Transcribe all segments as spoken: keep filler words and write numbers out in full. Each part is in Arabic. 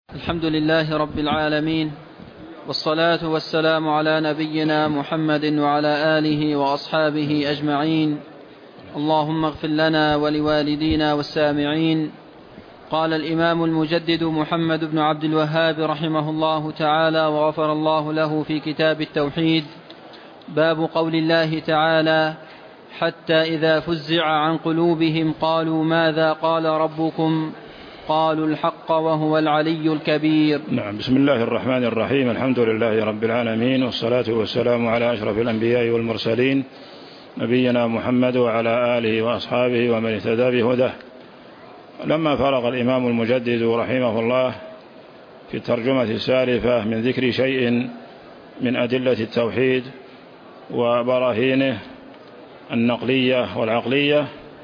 الحمد لله رب العالمين، والصلاة والسلام على نبينا محمد وعلى آله وأصحابه أجمعين. اللهم اغفر لنا ولوالدينا والسامعين. قال الإمام المجدد محمد بن عبد الوهاب رحمه الله تعالى وغفر الله له في كتاب التوحيد: باب قول الله تعالى: حتى إذا فزع عن قلوبهم قالوا ماذا قال ربكم قالوا الحق وهو العلي الكبير. نعم. بسم الله الرحمن الرحيم. الحمد لله رب العالمين، والصلاة والسلام على أشرف الأنبياء والمرسلين، نبينا محمد وعلى آله وأصحابه ومن اهتدى بهداه. لما فرغ الإمام المجدد رحمه الله في الترجمة السالفة من ذكر شيء من أدلة التوحيد وبراهينه النقلية والعقلية،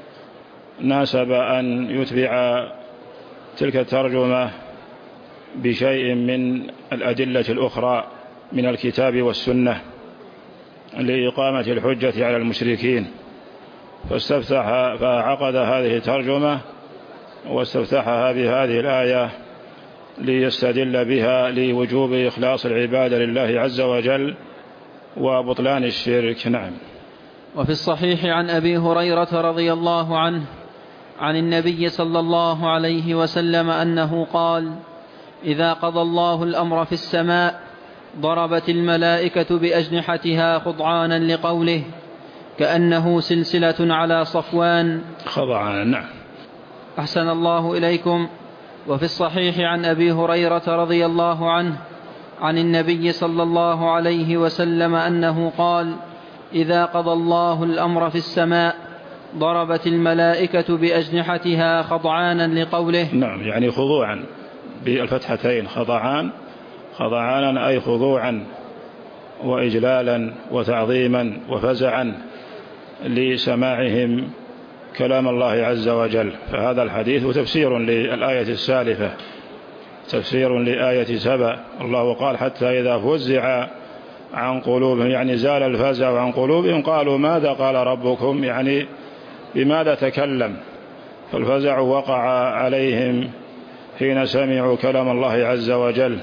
ناسب أن يتبع تلك الترجمة بشيء من الأدلة الأخرى من الكتاب والسنة لإقامة الحجة على المشركين، فاستفتح فعقد هذه الترجمة واستفتحها بهذه الآية ليستدل بها لوجوب إخلاص العبادة لله عز وجل وبطلان الشرك. نعم. وفي الصحيح عن أبي هريرة رضي الله عنه عن النبي صلى الله عليه وسلم أنه قال: إذا قضى الله الأمر في السماء ضربت الملائكة بأجنحتها خضعانا لقوله كأنه سلسلة على صفوان. خضعانا. نعم. أحسن الله إليكم. وفي الصحيح عن أبي هريرة رضي الله عنه عن النبي صلى الله عليه وسلم أنه قال: إذا قضى الله الأمر في السماء ضربت الملائكة بأجنحتها خضعانا لقوله. نعم، يعني خضوعا بالفتحتين، خضعان خضعانا أي خضوعا وإجلالا وتعظيما وفزعا لسماعهم كلام الله عز وجل. فهذا الحديث تفسير للآية السالفة، تفسير لآية سبأ. الله قال: حتى إذا فزع عن قلوبهم، يعني زال الفزع عن قلوبهم، قالوا ماذا قال ربكم، يعني بماذا تكلم. فالفزع وقع عليهم حين سمعوا كلام الله عز وجل.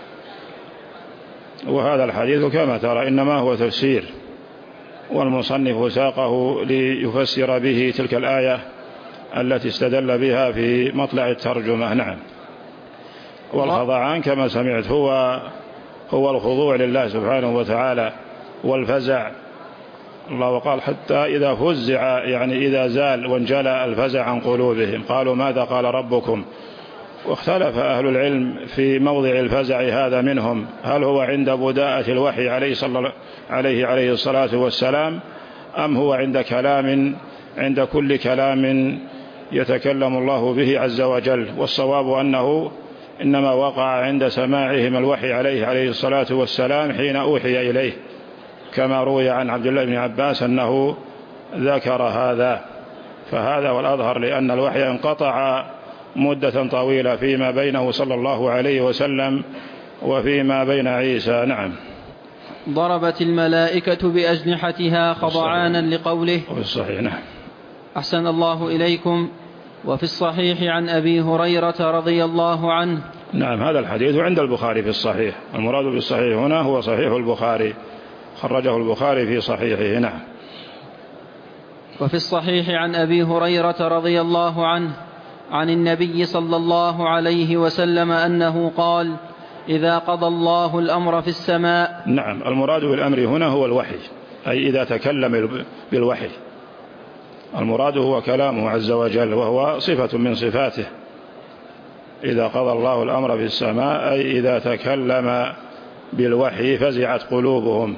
وهذا الحديث كما ترى إنما هو تفسير، والمصنف ساقه ليفسر به تلك الآية التي استدل بها في مطلع الترجمة. نعم. والخضعان كما سمعت هو هو الخضوع لله سبحانه وتعالى والفزع. الله قال: حتى إذا فزع، يعني إذا زال وانجلى الفزع عن قلوبهم قالوا ماذا قال ربكم. واختلف أهل العلم في موضع الفزع هذا منهم، هل هو عند بداءة الوحي عليه صلى عليه عليه الصلاة والسلام، أم هو عند كلام عند كل كلام يتكلم الله به عز وجل. والصواب أنه إنما وقع عند سماعهم الوحي عليه عليه الصلاة والسلام حين أوحي إليه، كما روي عن عبد الله بن عباس أنه ذكر هذا. فهذا والأظهر، لأن الوحي انقطع مدة طويلة فيما بينه صلى الله عليه وسلم وفيما بين عيسى. نعم. ضربت الملائكة بأجنحتها خضعانا لقوله. وفي الصحيح. نعم. أحسن الله إليكم. وفي الصحيح عن أبي هريرة رضي الله عنه. نعم. هذا الحديث عند البخاري في الصحيح، المراد بالصحيح هنا هو صحيح البخاري، خرجه البخاري في صحيحه. نعم. وفي الصحيح عن أبي هريرة رضي الله عنه عن النبي صلى الله عليه وسلم أنه قال: إذا قضى الله الأمر في السماء. نعم. المراد بالأمر هنا هو الوحي، أي إذا تكلم بالوحي. المراد هو كلامه عز وجل، وهو صفة من صفاته. إذا قضى الله الأمر في السماء أي إذا تكلم بالوحي فزعت قلوبهم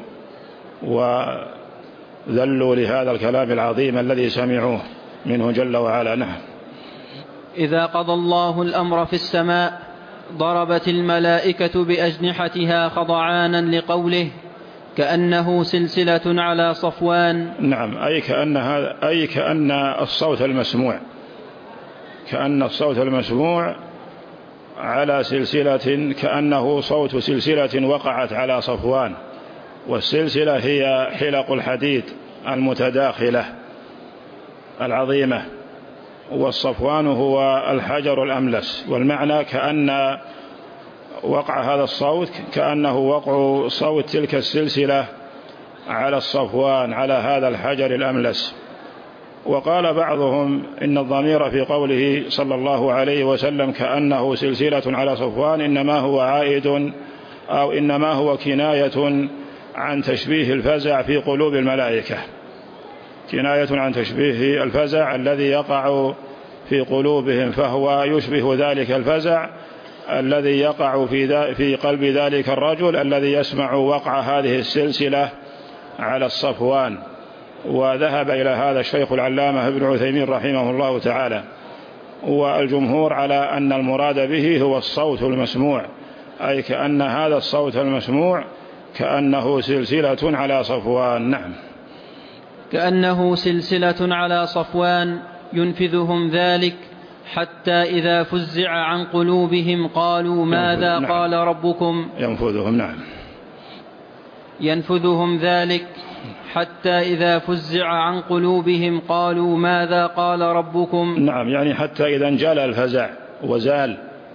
وذلوا لهذا الكلام العظيم الذي سمعوه منه جل وعلا. نعم. إذا قضى الله الأمر في السماء ضربت الملائكة بأجنحتها خضعانا لقوله كأنه سلسلة على صفوان. نعم. أي كأن هذا أي كأن الصوت المسموع كأن الصوت المسموع على سلسلة، كأنه صوت سلسلة وقعت على صفوان. والسلسلة هي حلق الحديد المتداخلة العظيمة، والصفوان هو الحجر الأملس. والمعنى كأن وقع هذا الصوت كأنه وقع صوت تلك السلسلة على الصفوان على هذا الحجر الأملس. وقال بعضهم إن الضمير في قوله صلى الله عليه وسلم كأنه سلسلة على صفوان إنما هو عائد أو إنما هو كناية عن تشبيه الفزع في قلوب الملائكة، كناية عن تشبيه الفزع الذي يقع في قلوبهم، فهو يشبه ذلك الفزع الذي يقع في في قلب ذلك الرجل الذي يسمع وقع هذه السلسلة على الصفوان. وذهب إلى هذا الشيخ العلامة ابن عثيمين رحمه الله تعالى، والجمهور على أن المراد به هو الصوت المسموع، أي كأن هذا الصوت المسموع كأنه سلسلة على صفوان. نعم، كأنه سلسلة على صفوان ينفذهم ذلك حتى إذا فزع عن قلوبهم قالوا ماذا نعم. قال ربكم. ينفذهم نعم ينفذهم ذلك حتى إذا فزع عن قلوبهم قالوا ماذا قال ربكم. نعم، يعني حتى إذا انجلى الفزع وزال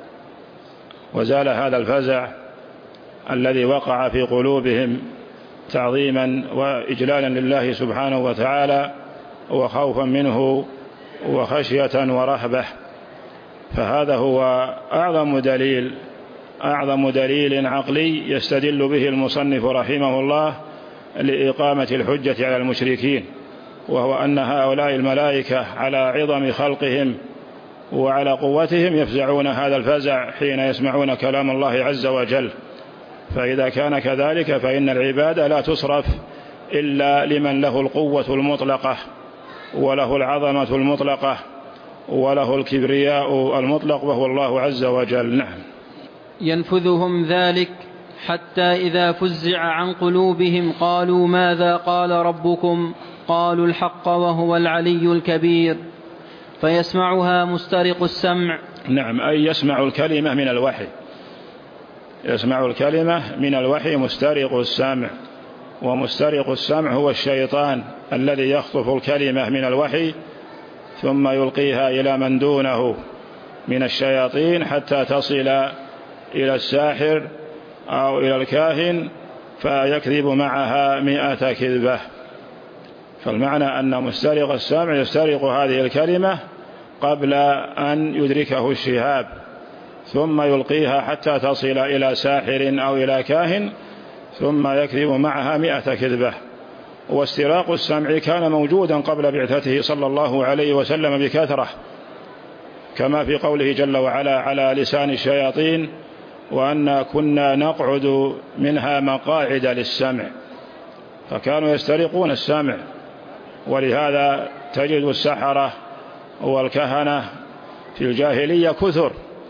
وزال هذا الفزع الذي وقع في قلوبهم تعظيما وإجلالا لله سبحانه وتعالى وخوفا منه وخشية ورهبة، فهذا هو أعظم دليل أعظم دليل عقلي يستدل به المصنف رحمه الله لإقامة الحجة على المشركين، وهو أن هؤلاء الملائكة على عظم خلقهم وعلى قوتهم يفزعون هذا الفزع حين يسمعون كلام الله عز وجل. فإذا كان كذلك فإن العبادة لا تصرف إلا لمن له القوة المطلقة وله العظمة المطلقة وله الكبرياء المطلق وهو الله عز وجل. نعم. ينفذهم ذلك حتى إذا فزع عن قلوبهم قالوا ماذا قال ربكم قالوا الحق وهو العلي الكبير، فيسمعها مسترق السمع. نعم، أي يسمع الكلمة من الوحي، يسمع الكلمة من الوحي مسترق السمع، ومسترق السمع هو الشيطان الذي يخطف الكلمة من الوحي ثم يلقيها إلى من دونه من الشياطين حتى تصل إلى الساحر أو إلى الكاهن فيكذب معها مئة كذبة. فالمعنى أن مسترق السمع يسترق هذه الكلمة قبل أن يدركه الشهاب ثم يلقيها حتى تصل إلى ساحر أو إلى كاهن ثم يكذب معها مئة كذبة. واستراق السمع كان موجودا قبل بعثته صلى الله عليه وسلم بكثرة، كما في قوله جل وعلا على لسان الشياطين وأنا كنا نقعد منها مقاعد للسمع، فكانوا يسترقون السمع. ولهذا تجد السحرة والكهنة في الجاهلية كثر،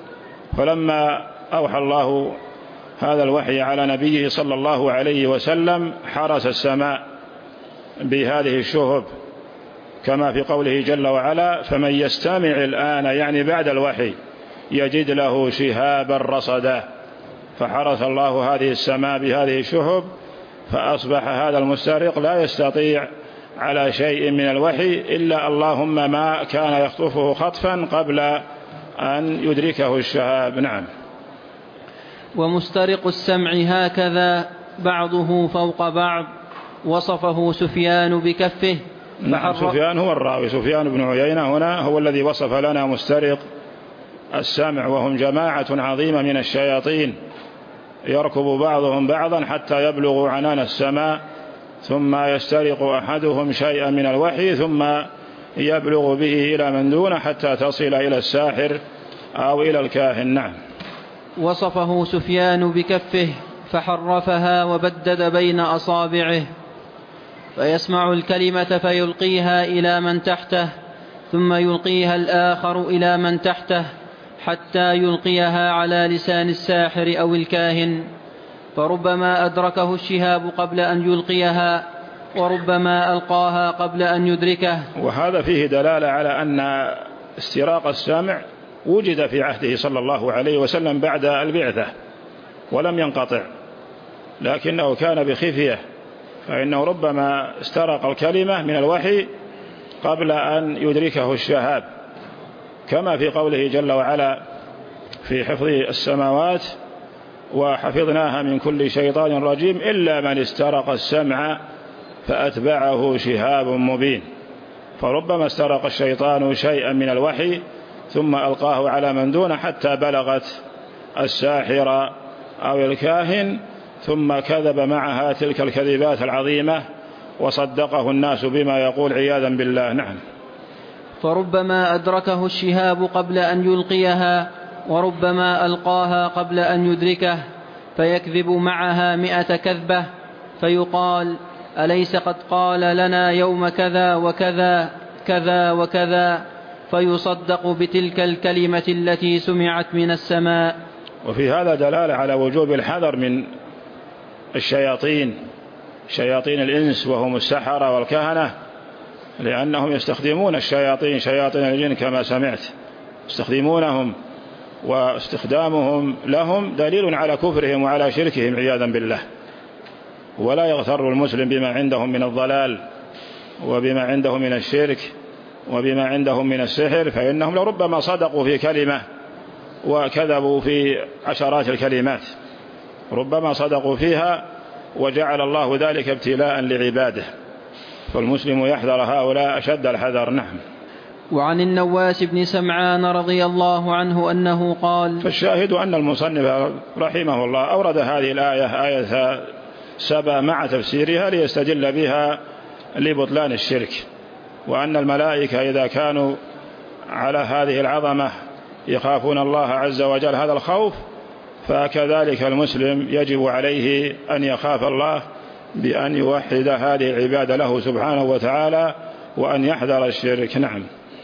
فلما أوحى الله هذا الوحي على نبيه صلى الله عليه وسلم حرس السماء بهذه الشهب، كما في قوله جل وعلا فمن يستمع الآن يعني بعد الوحي يجد له شهابا رصدا، فحرس الله هذه السماء بهذه الشهب فأصبح هذا المسترق لا يستطيع على شيء من الوحي إلا اللهم ما كان يخطفه خطفا قبل أن يدركه الشهاب. نعم. ومسترق السمع هكذا بعضه فوق بعض، وصفه سفيان بكفه. نعم، سفيان هو الراوي، سفيان بن عيينة هنا هو الذي وصف لنا مسترق السمع، وهم جماعة عظيمة من الشياطين يركب بعضهم بعضا حتى يبلغ عنان السماء ثم يسترق أحدهم شيئا من الوحي ثم يبلغ به إلى من دونه حتى تصل إلى الساحر أو إلى الكاهن. نعم. وصفه سفيان بكفه فحرفها وبدد بين أصابعه، فيسمع الكلمة فيلقيها إلى من تحته ثم يلقيها الآخر إلى من تحته حتى يلقيها على لسان الساحر أو الكاهن، فربما أدركه الشهاب قبل أن يلقيها وربما ألقاها قبل أن يدركه. وهذا فيه دلالة على أن استراق السمع وجد في عهده صلى الله عليه وسلم بعد البعثة ولم ينقطع، لكنه كان بخفية، فإنه ربما استرق الكلمة من الوحي قبل أن يدركه الشهاب، كما في قوله جل وعلا في حفظ السماوات وحفظناها من كل شيطان رجيم إلا من استرق السمع فأتبعه شهاب مبين. فربما استرق الشيطان شيئا من الوحي ثم ألقاه على من دونه حتى بلغت الساحر أو الكاهن، ثم كذب معها تلك الكذبات العظيمة وصدقه الناس بما يقول عياذا بالله. نعم. فربما أدركه الشهاب قبل أن يلقيها، وربما ألقاها قبل أن يدركه، فيكذب معها مئة كذبة، فيقال: أليس قد قال لنا يوم كذا وكذا كذا وكذا، فيصدق بتلك الكلمة التي سمعت من السماء. وفي هذا دلالة على وجوب الحذر من الشياطين، شياطين الإنس وهم السحرة والكهنة، لأنهم يستخدمون الشياطين شياطين الجن كما سمعت، يستخدمونهم، واستخدامهم لهم دليل على كفرهم وعلى شركهم عياذا بالله. ولا يغتر المسلم بما عندهم من الضلال وبما عندهم من الشرك وبما عندهم من السحر، فإنهم لربما صدقوا في كلمة وكذبوا في عشرات الكلمات، ربما صدقوا فيها وجعل الله ذلك ابتلاء لعباده، فالمسلم يحذر هؤلاء أشد الحذر. نعم. وعن النواس بن سمعان رضي الله عنه أنه قال: فالشاهد أن المصنف رحمه الله أورد هذه الآية آية سبع مع تفسيرها ليستدل بها لبطلان الشرك، وأن الملائكة إذا كانوا على هذه العظمة يخافون الله عز وجل هذا الخوف، فكذلك المسلم يجب عليه أن يخاف الله بأن يوحد هذه العبادة له سبحانه وتعالى وأن يحذر الشرك. نعم.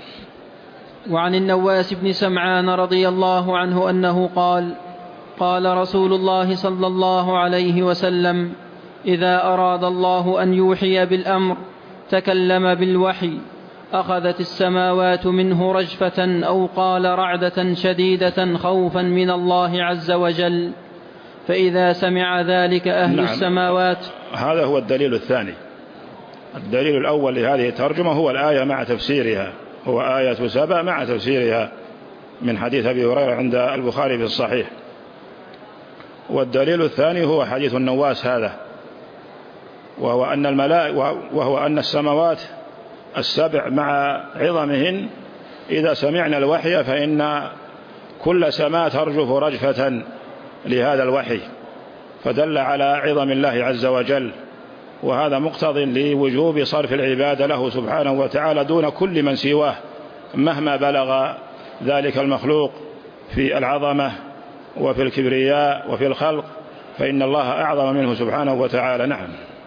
وعن النواس بن سمعان رضي الله عنه أنه قال: قال رسول الله صلى الله عليه وسلم: إذا أراد الله أن يوحي بالأمر تكلم بالوحي، أخذت السماوات منه رجفة، أو قال رعدة شديدة، خوفا من الله عز وجل، فإذا سمع ذلك أهل نعم. السماوات. هذا هو الدليل الثاني. الدليل الأول لهذه الترجمة هو الآية مع تفسيرها، هو آية سبع مع تفسيرها من حديث أبي هريرة عند البخاري في الصحيح. والدليل الثاني هو حديث النواس هذا، وهو أن الملائكة وهو أن السماوات السبع مع عظمهن إذا سمعنا الوحي فإن كل سماء ترجف رجفة لهذا الوحي، فدل على عظم الله عز وجل، وهذا مقتض لوجوب صرف العبادة له سبحانه وتعالى دون كل من سواه مهما بلغ ذلك المخلوق في العظمة وفي الكبرياء وفي الخلق، فإن الله أعظم منه سبحانه وتعالى. نعم.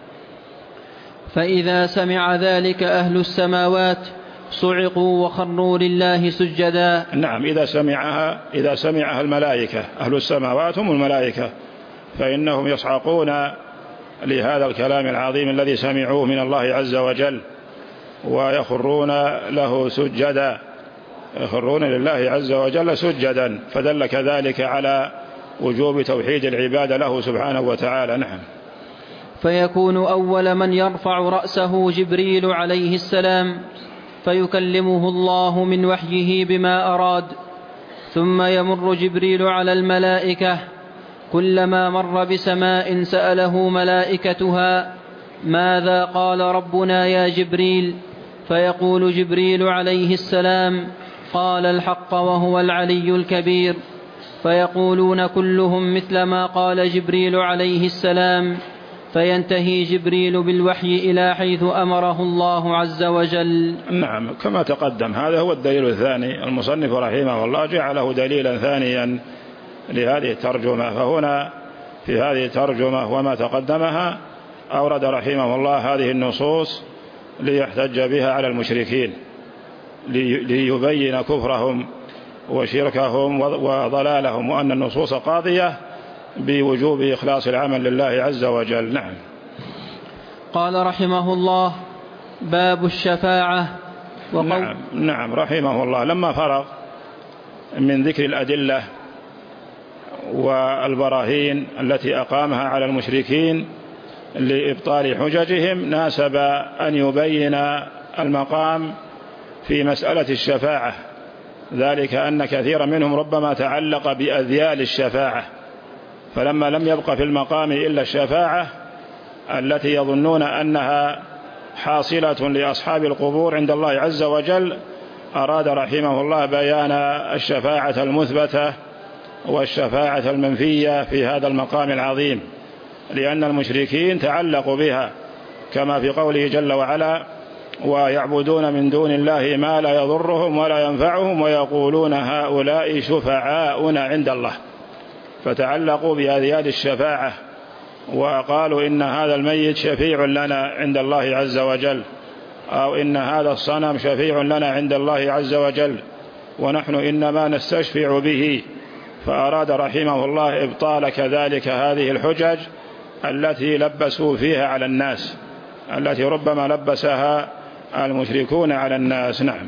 فإذا سمع ذلك أهل السماوات صعقوا وخروا لله سجدا. نعم. إذا سمعها إذا سمعها الملائكة، أهل السماوات هم الملائكة، فإنهم يصعقون لهذا الكلام العظيم الذي سمعوه من الله عز وجل، ويخرون له سجدا، يخرون لله عز وجل سجدا، فدل كذلك على وجوب توحيد العبادة له سبحانه وتعالى. نعم. فيكون أول من يرفع رأسه جبريل عليه السلام، فيكلمه الله من وحيه بما أراد، ثم يمر جبريل على الملائكة، كلما مر بسماء سأله ملائكتها: ماذا قال ربنا يا جبريل؟ فيقول جبريل عليه السلام: قال الحق وهو العلي الكبير. فيقولون كلهم مثل ما قال جبريل عليه السلام، فينتهي جبريل بالوحي إلى حيث أمره الله عز وجل. نعم. كما تقدم، هذا هو الدليل الثاني. المصنف رحمه الله جعله دليلا ثانيا لهذه الترجمة، فهنا في هذه الترجمة وما تقدمها أورد رحمه الله هذه النصوص ليحتج بها على المشركين، ليبين كفرهم وشركهم وضلالهم، وأن النصوص قاضية بوجوب إخلاص العمل لله عز وجل. نعم. قال رحمه الله: باب الشفاعة. وقو... نعم. نعم رحمه الله لما فرغ من ذكر الأدلة والبراهين التي أقامها على المشركين لإبطال حججهم، ناسب أن يبين المقام في مسألة الشفاعة، ذلك أن كثيرا منهم ربما تعلق بأذيال الشفاعة، فلما لم يبق في المقام إلا الشفاعة التي يظنون أنها حاصلة لأصحاب القبور عند الله عز وجل، أراد رحمه الله بيان الشفاعة المثبتة والشفاعة المنفية في هذا المقام العظيم، لأن المشركين تعلقوا بها كما في قوله جل وعلا: ويعبدون من دون الله ما لا يضرهم ولا ينفعهم ويقولون هؤلاء شفعاؤنا عند الله، فتعلقوا بأذيال الشفاعة وقالوا إن هذا الميت شفيع لنا عند الله عز وجل، أو إن هذا الصنم شفيع لنا عند الله عز وجل، ونحن إنما نستشفع به. فأراد رحمه الله إبطال كذلك هذه الحجج التي لبسوا فيها على الناس، التي ربما لبسها المشركون على الناس. نعم.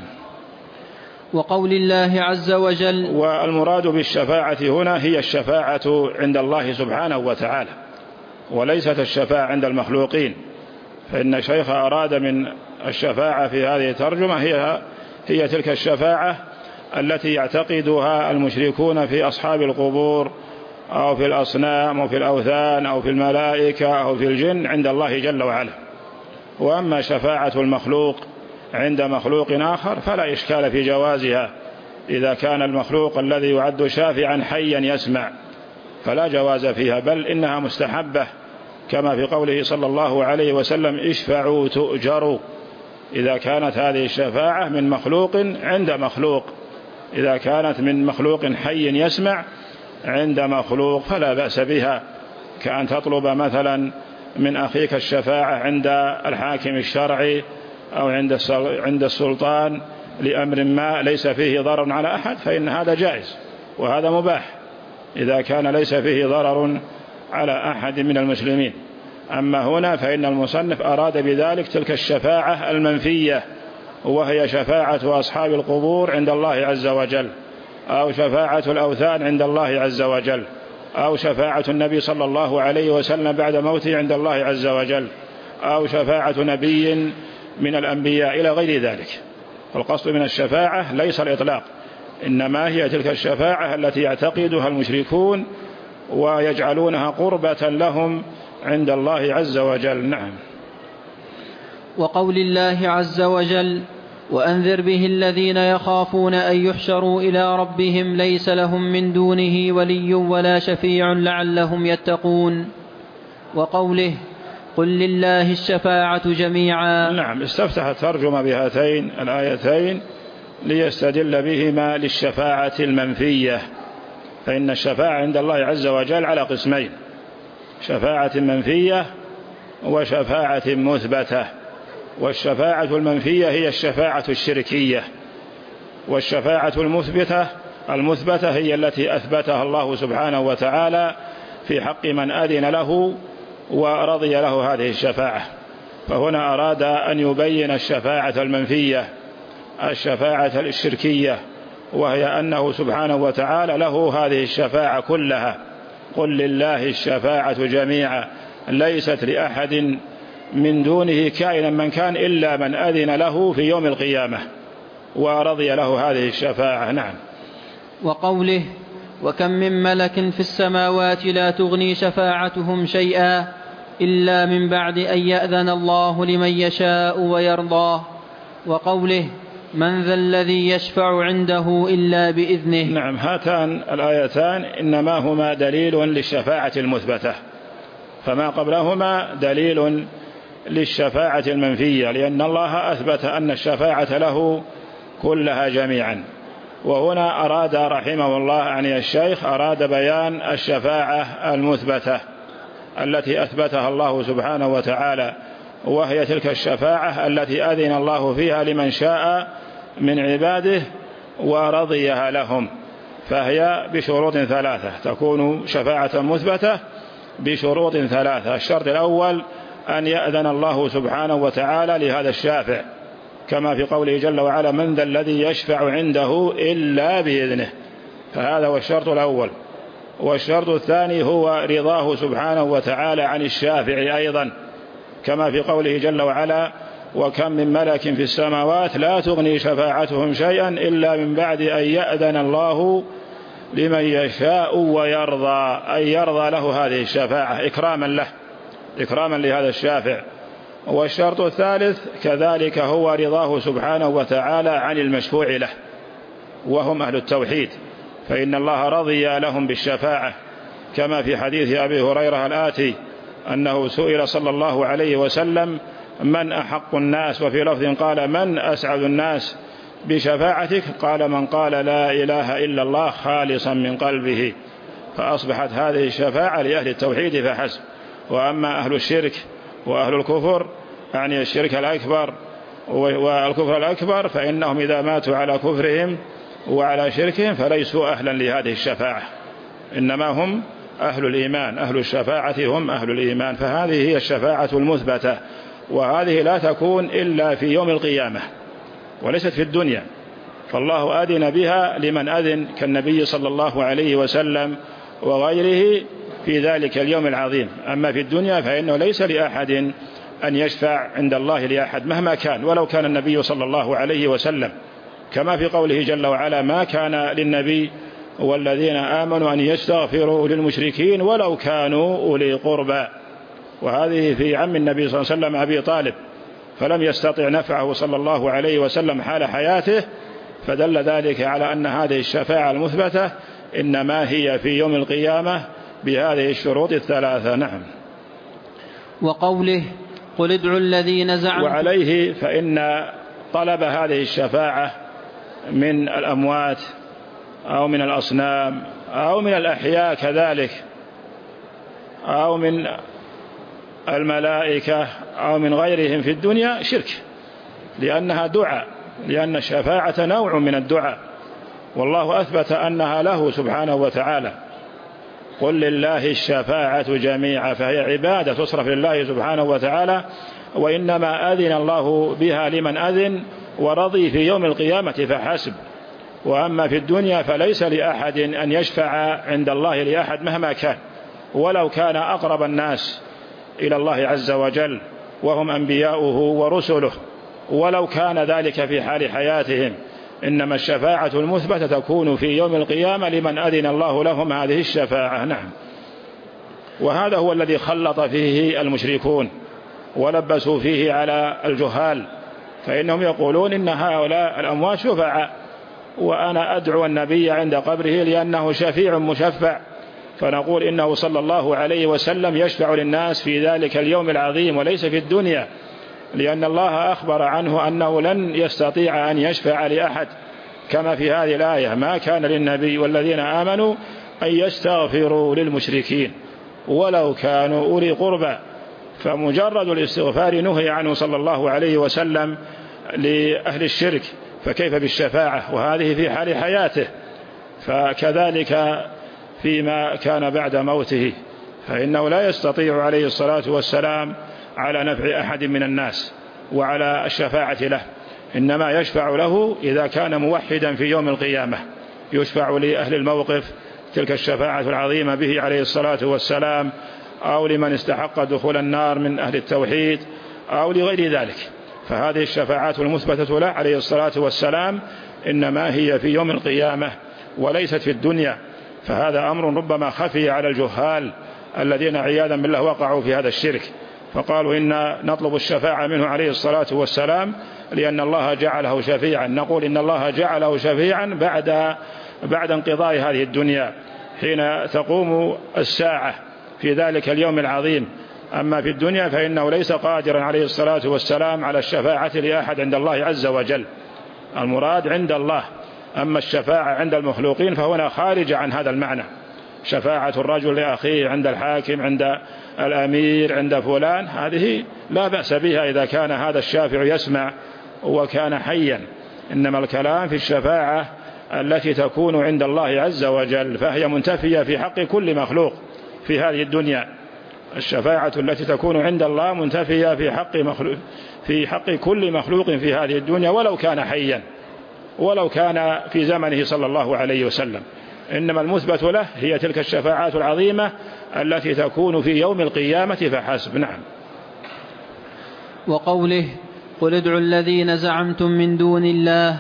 وقول الله عز وجل. والمراد بالشفاعة هنا هي الشفاعة عند الله سبحانه وتعالى، وليست الشفاعة عند المخلوقين، فإن الشيخ أراد من الشفاعة في هذه الترجمة هي, هي تلك الشفاعة التي يعتقدها المشركون في أصحاب القبور أو في الأصنام أو في الأوثان أو في الملائكة أو في الجن عند الله جل وعلا. وأما شفاعة المخلوق عند مخلوق آخر فلا إشكال في جوازها، إذا كان المخلوق الذي يعد شافعا حيا يسمع فلا جواز فيها، بل إنها مستحبة، كما في قوله صلى الله عليه وسلم: اشفعوا تؤجروا. إذا كانت هذه الشفاعة من مخلوق عند مخلوق، إذا كانت من مخلوق حي يسمع عند مخلوق فلا بأس بها، كأن تطلب مثلا من أخيك الشفاعة عند الحاكم الشرعي أو عند عند السلطان لأمر ما ليس فيه ضرر على أحد، فإن هذا جائز وهذا مباح إذا كان ليس فيه ضرر على أحد من المسلمين. أما هنا فإن المصنف أراد بذلك تلك الشفاعة المنفية، وهي شفاعة أصحاب القبور عند الله عز وجل، أو شفاعة الأوثان عند الله عز وجل، أو شفاعة النبي صلى الله عليه وسلم بعد موته عند الله عز وجل، أو شفاعة نبي من الأنبياء إلى غير ذلك. القصد من الشفاعة ليس الإطلاق، إنما هي تلك الشفاعة التي يعتقدها المشركون ويجعلونها قربة لهم عند الله عز وجل. نعم. وقول الله عز وجل: وأنذر به الذين يخافون أن يحشروا إلى ربهم ليس لهم من دونه ولي ولا شفيع لعلهم يتقون. وقوله: قل لله الشفاعة جميعا. نعم. استفتح الترجمة بهاتين الآيتين ليستدل بهما للشفاعة المنفية، فإن الشفاعة عند الله عز وجل على قسمين: شفاعة منفية وشفاعة مثبتة. والشفاعة المنفية هي الشفاعة الشركية، والشفاعة المثبتة المثبتة هي التي أثبتها الله سبحانه وتعالى في حق من أذن له ورضي له هذه الشفاعة. فهنا أراد أن يبين الشفاعة المنفية، الشفاعة الشركية، وهي أنه سبحانه وتعالى له هذه الشفاعة كلها. قل لله الشفاعة جميعا ليست لأحد من دونه كائنا من كان إلا من أذن له في يوم القيامة ورضي له هذه الشفاعة. نعم. وقوله: وكم من ملك في السماوات لا تغني شفاعتهم شيئا إلا من بعد أن يأذن الله لمن يشاء ويرضاه. وقوله: من ذا الذي يشفع عنده إلا بإذنه. نعم. هاتان الآيتان إنما هما دليل للشفاعة المثبتة، فما قبلهما دليل للشفاعة المنفية، لأن الله أثبت أن الشفاعة له كلها جميعا. وهنا أراد رحمه الله يعني الشيخ أراد بيان الشفاعة المثبتة التي أثبتها الله سبحانه وتعالى، وهي تلك الشفاعة التي أذن الله فيها لمن شاء من عباده ورضيها لهم، فهي بشروط ثلاثة، تكون شفاعة مثبتة بشروط ثلاثة. الشرط الأول أن يأذن الله سبحانه وتعالى لهذا الشافع، كما في قوله جل وعلا: من ذا الذي يشفع عنده إلا بإذنه، فهذا هو الشرط الأول. والشرط الثاني هو رضاه سبحانه وتعالى عن الشافع أيضا، كما في قوله جل وعلا: وكم من ملك في السماوات لا تغني شفاعتهم شيئا إلا من بعد أن يأذن الله لمن يشاء ويرضى، أي يرضى له هذه الشفاعة إكراما له، إكراما لهذا الشافع. والشرط الثالث كذلك هو رضاه سبحانه وتعالى عن المشفوع له، وهم أهل التوحيد، فإن الله رضي لهم بالشفاعة، كما في حديث أبي هريرة الآتي أنه سئل صلى الله عليه وسلم من أحق الناس، وفي لفظ قال من أسعد الناس بشفاعتك؟ قال من قال لا إله إلا الله خالصا من قلبه. فأصبحت هذه الشفاعة لأهل التوحيد فحسب. وأما أهل الشرك وأهل الكفر، يعني الشرك الأكبر والكفر الأكبر، فإنهم إذا ماتوا على كفرهم وعلى شركهم فليسوا أهلا لهذه الشفاعة، إنما هم أهل الإيمان، أهل الشفاعة هم أهل الإيمان. فهذه هي الشفاعة المثبتة، وهذه لا تكون إلا في يوم القيامة وليست في الدنيا، فالله أذن بها لمن أذن كالنبي صلى الله عليه وسلم وغيره في ذلك اليوم العظيم. أما في الدنيا فإنه ليس لأحد أن يشفع عند الله لأحد مهما كان، ولو كان النبي صلى الله عليه وسلم، كما في قوله جل وعلا ما كان للنبي والذين آمنوا أن يستغفروا للمشركين ولو كانوا أولي قربى. وهذه في عم النبي صلى الله عليه وسلم أبي طالب، فلم يستطع نفعه صلى الله عليه وسلم حال حياته، فدل ذلك على أن هذه الشفاعة المثبتة إنما هي في يوم القيامة بهذه الشروط الثلاثة. نعم. وقوله قل ادعوا الذين زعمتم، وعليه فإن طلب هذه الشفاعة من الأموات أو من الأصنام أو من الأحياء كذلك أو من الملائكة أو من غيرهم في الدنيا شرك، لأنها دعاء، لأن الشفاعة نوع من الدعاء، والله أثبت أنها له سبحانه وتعالى. قل لله الشفاعة جميعا، فهي عبادة تصرف لله سبحانه وتعالى، وإنما أذن الله بها لمن أذن ورضي في يوم القيامة فحسب. وأما في الدنيا فليس لأحد أن يشفع عند الله لأحد مهما كان، ولو كان أقرب الناس إلى الله عز وجل وهم أنبياؤه ورسله، ولو كان ذلك في حال حياتهم. إنما الشفاعة المثبتة تكون في يوم القيامة لمن أذن الله لهم هذه الشفاعة. نعم. وهذا هو الذي خلط فيه المشركون ولبسوا فيه على الجهال، فإنهم يقولون إن هؤلاء الأموات شفعاء، وأنا أدعو النبي عند قبره لأنه شفيع مشفع، فنقول إنه صلى الله عليه وسلم يشفع للناس في ذلك اليوم العظيم وليس في الدنيا، لأن الله أخبر عنه أنه لن يستطيع أن يشفع لأحد، كما في هذه الآية ما كان للنبي والذين آمنوا أن يستغفروا للمشركين ولو كانوا أولي قربى. فمجرد الاستغفار نهي عنه صلى الله عليه وسلم لأهل الشرك، فكيف بالشفاعة وهذه في حال حياته؟ فكذلك فيما كان بعد موته، فإنه لا يستطيع عليه الصلاة والسلام على نفع أحد من الناس وعلى الشفاعة له، إنما يشفع له إذا كان موحدا في يوم القيامة، يشفع لأهل الموقف تلك الشفاعة العظيمة به عليه الصلاة والسلام، أو لمن استحق دخول النار من أهل التوحيد أو لغير ذلك. فهذه الشفاعات المثبتة له عليه الصلاة والسلام إنما هي في يوم القيامة وليست في الدنيا. فهذا أمر ربما خفي على الجهال الذين عياذا بالله وقعوا في هذا الشرك، فقالوا إن نطلب الشفاعة منه عليه الصلاة والسلام لأن الله جعله شفيعا. نقول إن الله جعله شفيعا بعد بعد انقضاء هذه الدنيا حين تقوم الساعة في ذلك اليوم العظيم. أما في الدنيا فإنه ليس قادرا عليه الصلاة والسلام على الشفاعة لأحد عند الله عز وجل، المراد عند الله. أما الشفاعة عند المخلوقين فهنا خارج عن هذا المعنى، شفاعة الرجل لأخيه عند الحاكم عند الأمير عند فلان هذه لا بأس بها إذا كان هذا الشافع يسمع وكان حيا، إنما الكلام في الشفاعة التي تكون عند الله عز وجل، فهي منتفية في حق كل مخلوق في هذه الدنيا. الشفاعة التي تكون عند الله منتفية في حق مخلوق في حق كل مخلوق في هذه الدنيا ولو كان حيا، ولو كان في زمنه صلى الله عليه وسلم. إنما المثبت له هي تلك الشفاعات العظيمة التي تكون في يوم القيامة فحسب. نعم. وقوله قل ادعوا الذين زعمتم من دون الله،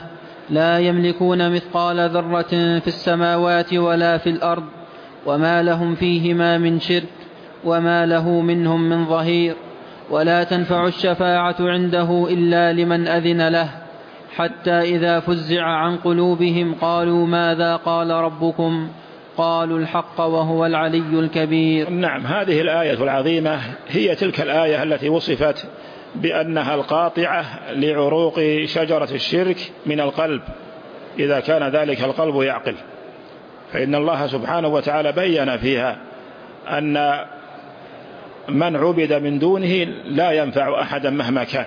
لا يملكون مثقال ذرة في السماوات ولا في الأرض وما لهم فيهما من شرك وما له منهم من ظهير ولا تنفع الشفاعة عنده إلا لمن أذن له حتى إذا فزع عن قلوبهم قالوا ماذا قال ربكم قالوا الحق وهو العلي الكبير. نعم، هذه الآية العظيمة هي تلك الآية التي وصفت بأنها القاطعة لعروق شجرة الشرك من القلب إذا كان ذلك القلب يعقل. فإن الله سبحانه وتعالى بيّن فيها أن من عبد من دونه لا ينفع أحدا مهما كان،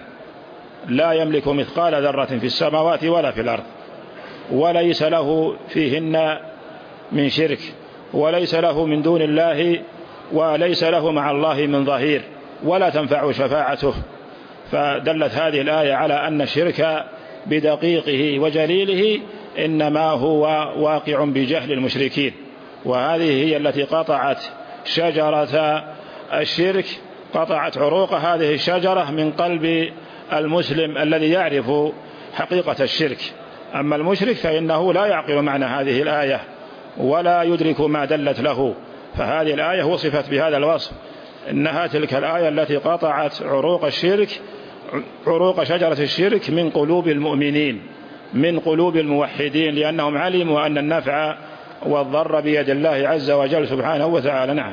لا يملك مثقال ذرة في السماوات ولا في الأرض، وليس له فيهن من شرك، وليس له من دون الله وليس له مع الله من ظهير، ولا تنفع شفاعته. فدلت هذه الآية على أن الشرك بدقيقه وجليله إنما هو واقع بجهل المشركين، وهذه هي التي قطعت شجرة الشرك، قطعت عروق هذه الشجرة من قلب المسلم الذي يعرف حقيقة الشرك. أما المشرك فإنه لا يعقل معنى هذه الآية ولا يدرك ما دلت له. فهذه الآية وصفت بهذا الوصف، إنها تلك الآية التي قطعت عروق الشرك، عروق شجرة الشرك من قلوب المؤمنين، من قلوب الموحدين، لأنهم علموا أن النفع والضر بيد الله عز وجل سبحانه وتعالى. نعم.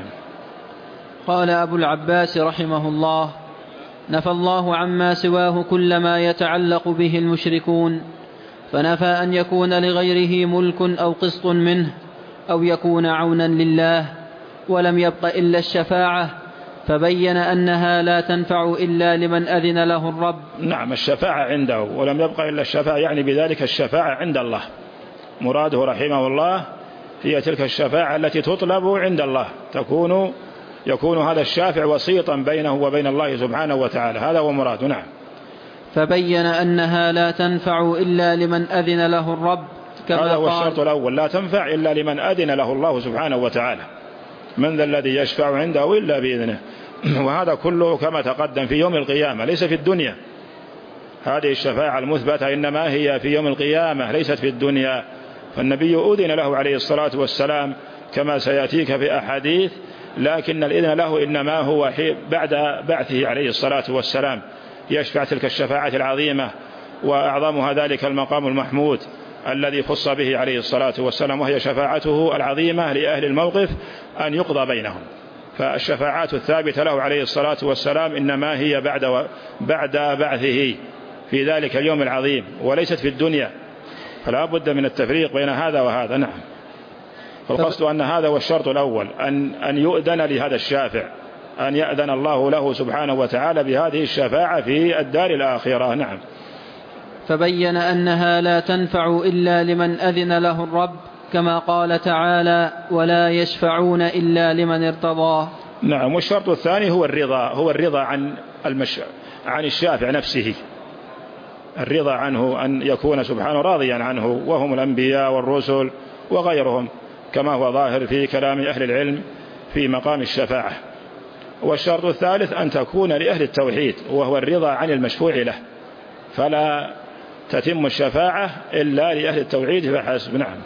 قال أبو العباس رحمه الله: نفى الله عما سواه كل ما يتعلق به المشركون، فنفى أن يكون لغيره ملك أو قسط منه أو يكون عونا لله، ولم يبق إلا الشفاعة، فبين أنها لا تنفع إلا لمن أذن له الرب. نعم، الشفاعة عنده، ولم يبق إلا الشفاعة، يعني بذلك الشفاعة عند الله. مراده رحمه الله هي تلك الشفاعة التي تطلب عند الله، تكون يكون هذا الشافع وسيطا بينه وبين الله سبحانه وتعالى، هذا هو مراده. نعم. فبين أنها لا تنفع إلا لمن أذن له الرب، كما هذا هو قال: الشرط الأول، لا تنفع إلا لمن أذن له الله سبحانه وتعالى. من ذا الذي يشفع عنده إلا بإذنه. وهذا كله كما تقدم في يوم القيامة، ليس في الدنيا. هذه الشفاعة المثبتة إنما هي في يوم القيامة، ليست في الدنيا. فالنبي أذن له عليه الصلاة والسلام كما سيأتيك في أحاديث، لكن الإذن له إنما هو بعد بعثه عليه الصلاة والسلام، يشفع تلك الشفاعة العظيمة، وأعظمها ذلك المقام المحمود الذي خص به عليه الصلاة والسلام، وهي شفاعته العظيمة لأهل الموقف أن يقضى بينهم. فالشفاعات الثابتة له عليه الصلاة والسلام إنما هي بعد بعد بعثه في ذلك اليوم العظيم، وليست في الدنيا. فلا بد من التفريق بين هذا وهذا. نعم. فالقصد أن هذا هو الشرط الأول، أن أن يؤذن لهذا الشافع، أن يأذن الله له سبحانه وتعالى بهذه الشفاعة في الدار الآخرة. نعم. فبين أنها لا تنفع إلا لمن أذن له الرب، كما قال تعالى: ولا يشفعون إلا لمن ارتضى. نعم. والشرط الثاني هو الرضا، هو الرضا عن المش... عن الشافع نفسه، الرضا عنه، أن يكون سبحانه راضيا عنه، وهم الأنبياء والرسل وغيرهم، كما هو ظاهر في كلام أهل العلم في مقام الشفاعة. والشرط الثالث أن تكون لأهل التوحيد، وهو الرضا عن المشفوع له، فلا تتم الشفاعة إلا لأهل التوحيد فحسب. نعم.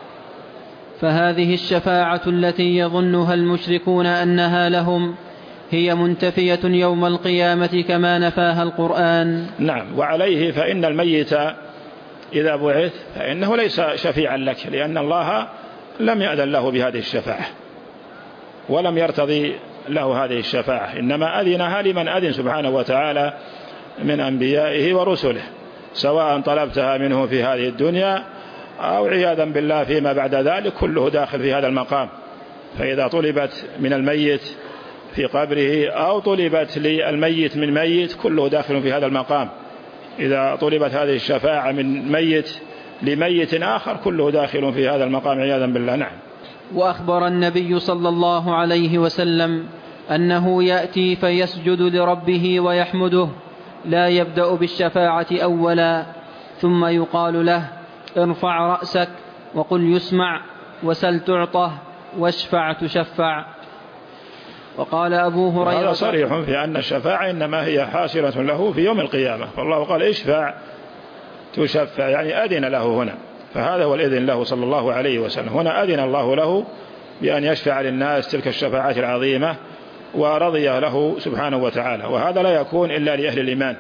فهذه الشفاعة التي يظنها المشركون أنها لهم هي منتفية يوم القيامة كما نفاها القرآن. نعم. وعليه فإن الميت إذا بعث فإنه ليس شفيعا لك، لأن الله لم يأذن له بهذه الشفاعة ولم يرتضي له هذه الشفاعة، إنما أذنها لمن أذن سبحانه وتعالى من أنبيائه ورسله، سواء طلبتها منه في هذه الدنيا أو عياذا بالله فيما بعد ذلك، كله داخل في هذا المقام. فإذا طلبت من الميت في قبره أو طلبت للميت من ميت، كله داخل في هذا المقام. إذا طلبت هذه الشفاعة من ميت لميت آخر، كله داخل في هذا المقام عياذا بالله. نعم. وأخبر النبي صلى الله عليه وسلم أنه يأتي فيسجد لربه ويحمده، لا يبدأ بالشفاعة أولا، ثم يقال له: ارفع رأسك وقل يسمع، وسل تعطه، واشفع تشفع. وقال أبو هريرة: هذا صريح في أن الشفاعة إنما هي حاصلة له في يوم القيامة، فالله قال: اشفع تشفع، يعني أذن له هنا، فهذا هو الإذن له صلى الله عليه وسلم. هنا أذن الله له بأن يشفع للناس تلك الشفاعات العظيمة ورضي له سبحانه وتعالى. وهذا لا يكون إلا لأهل الإيمان،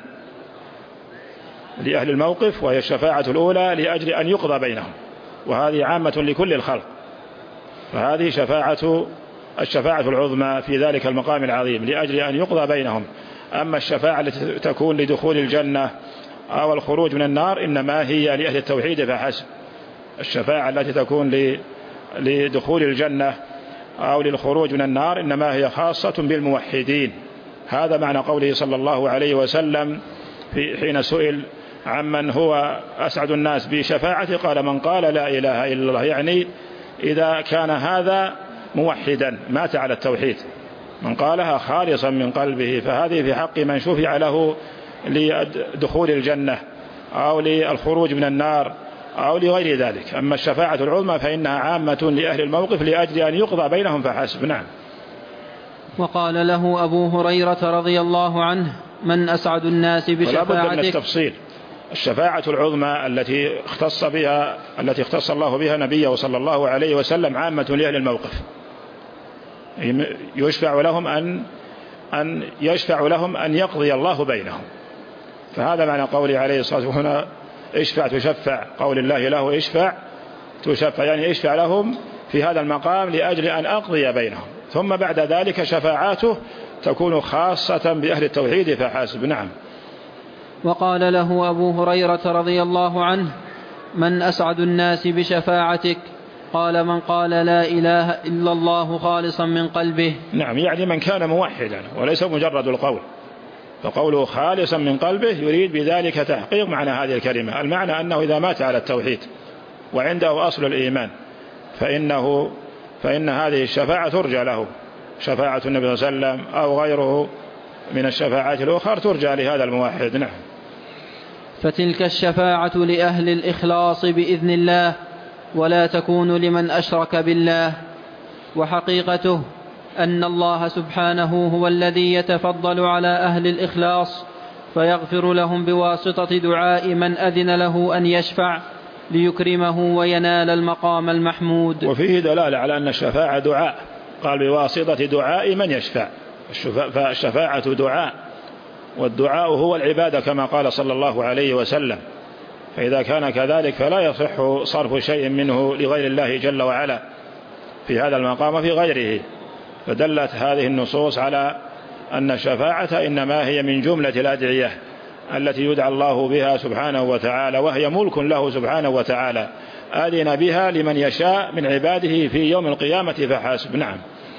لأهل الموقف، وهي الشفاعة الأولى لأجل أن يقضى بينهم، وهذه عامة لكل الخلق، فهذه شفاعة الشفاعة العظمى في ذلك المقام العظيم لأجل أن يقضى بينهم. أما الشفاعة التي تكون لدخول الجنة أو الخروج من النار إنما هي لأهل التوحيد فحسب. الشفاعة التي تكون لدخول الجنة أو للخروج من النار إنما هي خاصة بالموحدين. هذا معنى قوله صلى الله عليه وسلم في حين سئل عمن هو أسعد الناس بشفاعته قال من قال لا إله إلا الله، يعني إذا كان هذا موحدا مات على التوحيد، من قالها خالصا من قلبه، فهذه في حق من شفع له لدخول الجنة أو للخروج من النار أو لغير ذلك. أما الشفاعة العظمى فإنها عامة لأهل الموقف لأجل أن يقضى بينهم فحسب. نعم. وقال له أبو هريرة رضي الله عنه من أسعد الناس بشفاعتك. ولا بد من التفصيل. الشفاعة العظمى التي اختص بها التي اختص الله بها نبيه صلى الله عليه وسلم عامة لأهل الموقف، يشفع لهم أن أن يشفع لهم أن يقضي الله بينهم. فهذا معنى قوله عليه الصلاة والسلام هنا اشفع تشفع، قول الله له اشفع تشفع، يعني اشفع لهم في هذا المقام لأجل أن أقضي بينهم، ثم بعد ذلك شفاعاته تكون خاصة بأهل التوحيد فحسب. نعم. وقال له أبو هريرة رضي الله عنه من أسعد الناس بشفاعتك؟ قال من قال لا إله إلا الله خالصا من قلبه. نعم، يعني من كان موحدا وليس مجرد القول، فقوله خالصا من قلبه يريد بذلك تحقيق معنى هذه الكلمة. المعنى أنه إذا مات على التوحيد وعنده أصل الإيمان فإنه فإن هذه الشفاعة ترجى له، شفاعة النبي صلى الله عليه وسلم أو غيره من الشفاعات الأخرى ترجى لهذا الموحد. نعم. فتلك الشفاعة لأهل الإخلاص بإذن الله، ولا تكون لمن أشرك بالله. وحقيقته أن الله سبحانه هو الذي يتفضل على أهل الإخلاص فيغفر لهم بواسطة دعاء من أذن له أن يشفع ليكرمه وينال المقام المحمود. وفيه دلالة على أن الشفاعة دعاء، قال بواسطة دعاء من يشفع، فالشفاعة دعاء، والدعاء هو العبادة كما قال صلى الله عليه وسلم، فإذا كان كذلك فلا يصح صرف شيء منه لغير الله جل وعلا في هذا المقام في غيره. فدلت هذه النصوص على أن الشفاعة إنما هي من جملة الأدعية التي يدعى الله بها سبحانه وتعالى، وهي ملك له سبحانه وتعالى أذن بها لمن يشاء من عباده في يوم القيامة فحسب. نعم.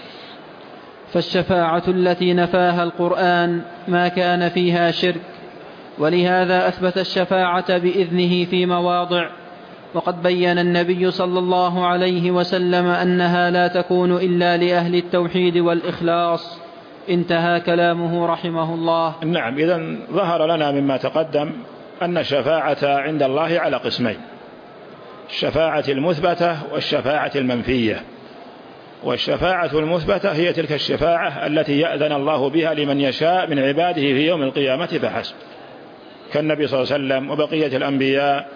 فالشفاعة التي نفاها القرآن ما كان فيها شرك، ولهذا أثبت الشفاعة بإذنه في مواضع، وقد بين النبي صلى الله عليه وسلم أنها لا تكون إلا لأهل التوحيد والإخلاص. انتهى كلامه رحمه الله. نعم. إذن ظهر لنا مما تقدم أن الشفاعة عند الله على قسمين: الشفاعة المثبتة والشفاعة المنفية. والشفاعة المثبتة هي تلك الشفاعة التي يأذن الله بها لمن يشاء من عباده في يوم القيامة فحسب، كالنبي صلى الله عليه وسلم وبقية الأنبياء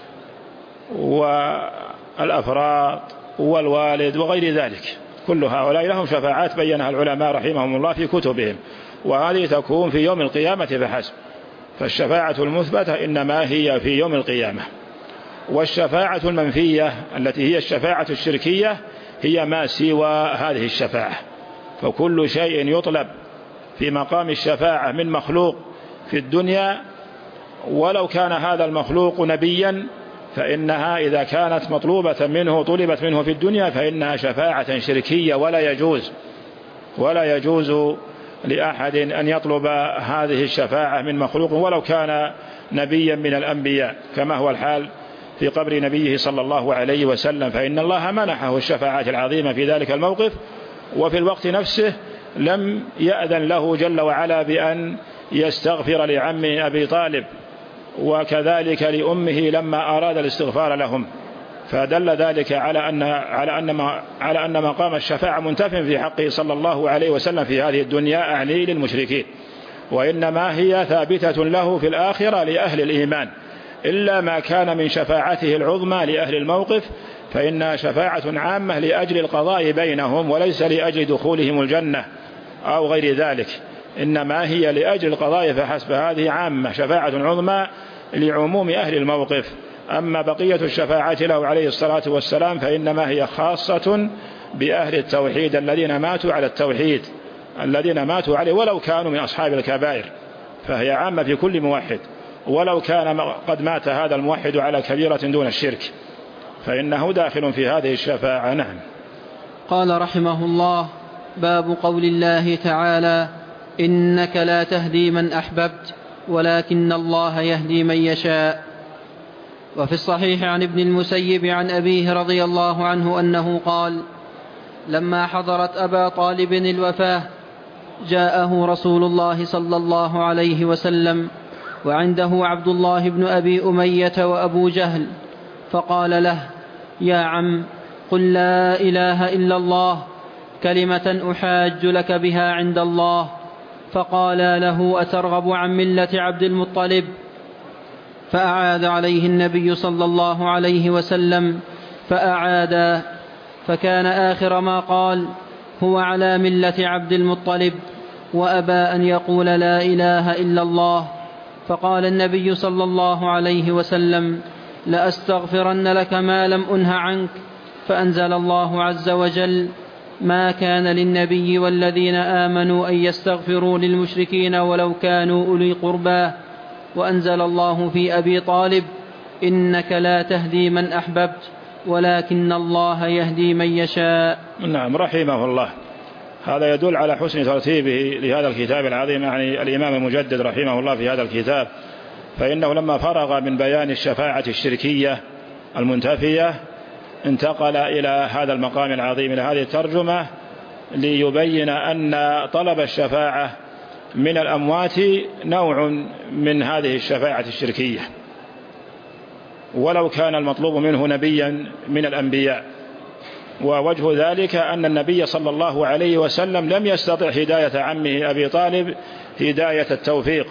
والأفراد والوالد وغير ذلك، كل هؤلاء لهم شفاعات بينها العلماء رحمهم الله في كتبهم، وهذه تكون في يوم القيامة فحسب. فالشفاعة المثبتة إنما هي في يوم القيامة. والشفاعة المنفية التي هي الشفاعة الشركية هي ما سوى هذه الشفاعة، فكل شيء يطلب في مقام الشفاعة من مخلوق في الدنيا ولو كان هذا المخلوق نبيا فإنها إذا كانت مطلوبة منه طلبت منه في الدنيا فإنها شفاعة شركية، ولا يجوز ولا يجوز لأحد أن يطلب هذه الشفاعة من مخلوق ولو كان نبيا من الأنبياء، كما هو الحال في قبر نبيه صلى الله عليه وسلم، فإن الله منحه الشفاعات العظيمة في ذلك الموقف، وفي الوقت نفسه لم يأذن له جل وعلا بأن يستغفر لعمه أبي طالب وكذلك لأمه لما أراد الاستغفار لهم. فدل ذلك على أن على أن ما على أن مقام الشفاعة منتف في حقه صلى الله عليه وسلم في هذه الدنيا أعني للمشركين، وإنما هي ثابتة له في الآخرة لأهل الإيمان إلا ما كان من شفاعته العظمى لأهل الموقف، فإنها شفاعة عامة لأجل القضاء بينهم وليس لأجل دخولهم الجنة أو غير ذلك، إنما هي لأجل القضاء فحسب. هذه عامة شفاعة عظمى لعموم أهل الموقف. أما بقية الشفاعة له عليه الصلاة والسلام فإنما هي خاصة بأهل التوحيد الذين ماتوا على التوحيد، الذين ماتوا عليه ولو كانوا من أصحاب الكبائر، فهي عامة في كل موحد، ولو كان قد مات هذا الموحد على كبيرة دون الشرك فإنه داخل في هذه الشفاعة. نعم. قال رحمه الله: باب قول الله تعالى: إنك لا تهدي من أحببت ولكن الله يهدي من يشاء. وفي الصحيح عن ابن المسيب عن أبيه رضي الله عنه أنه قال: لما حضرت أبا طالب الوفاة جاءه رسول الله صلى الله عليه وسلم وعنده عبد الله بن أبي أمية وأبو جهل، فقال له: يا عم، قل لا إله إلا الله كلمة أحاج لك بها عند الله. فقال له: أترغب عن ملة عبد المطلب؟ فأعاد عليه النبي صلى الله عليه وسلم فأعاد، فكان آخر ما قال: هو على ملة عبد المطلب، وأبى أن يقول لا إله إلا الله. فقال النبي صلى الله عليه وسلم: لأستغفرن لك ما لم أنه عنك. فأنزل الله عز وجل: ما كان للنبي والذين آمنوا أن يستغفروا للمشركين ولو كانوا أولي قربى. وأنزل الله في أبي طالب: إنك لا تهدي من أحببت ولكن الله يهدي من يشاء. نعم، رحمه الله. هذا يدل على حسن ترتيبه لهذا الكتاب العظيم، يعني الإمام المجدد رحمه الله في هذا الكتاب، فإنه لما فرغ من بيان الشفاعة الشركية المنتفية انتقل إلى هذا المقام العظيم، إلى هذه الترجمة، ليبين أن طلب الشفاعة من الأموات نوع من هذه الشفاعة الشركية، ولو كان المطلوب منه نبيا من الأنبياء. ووجه ذلك أن النبي صلى الله عليه وسلم لم يستطع هداية عمه أبي طالب هداية التوفيق،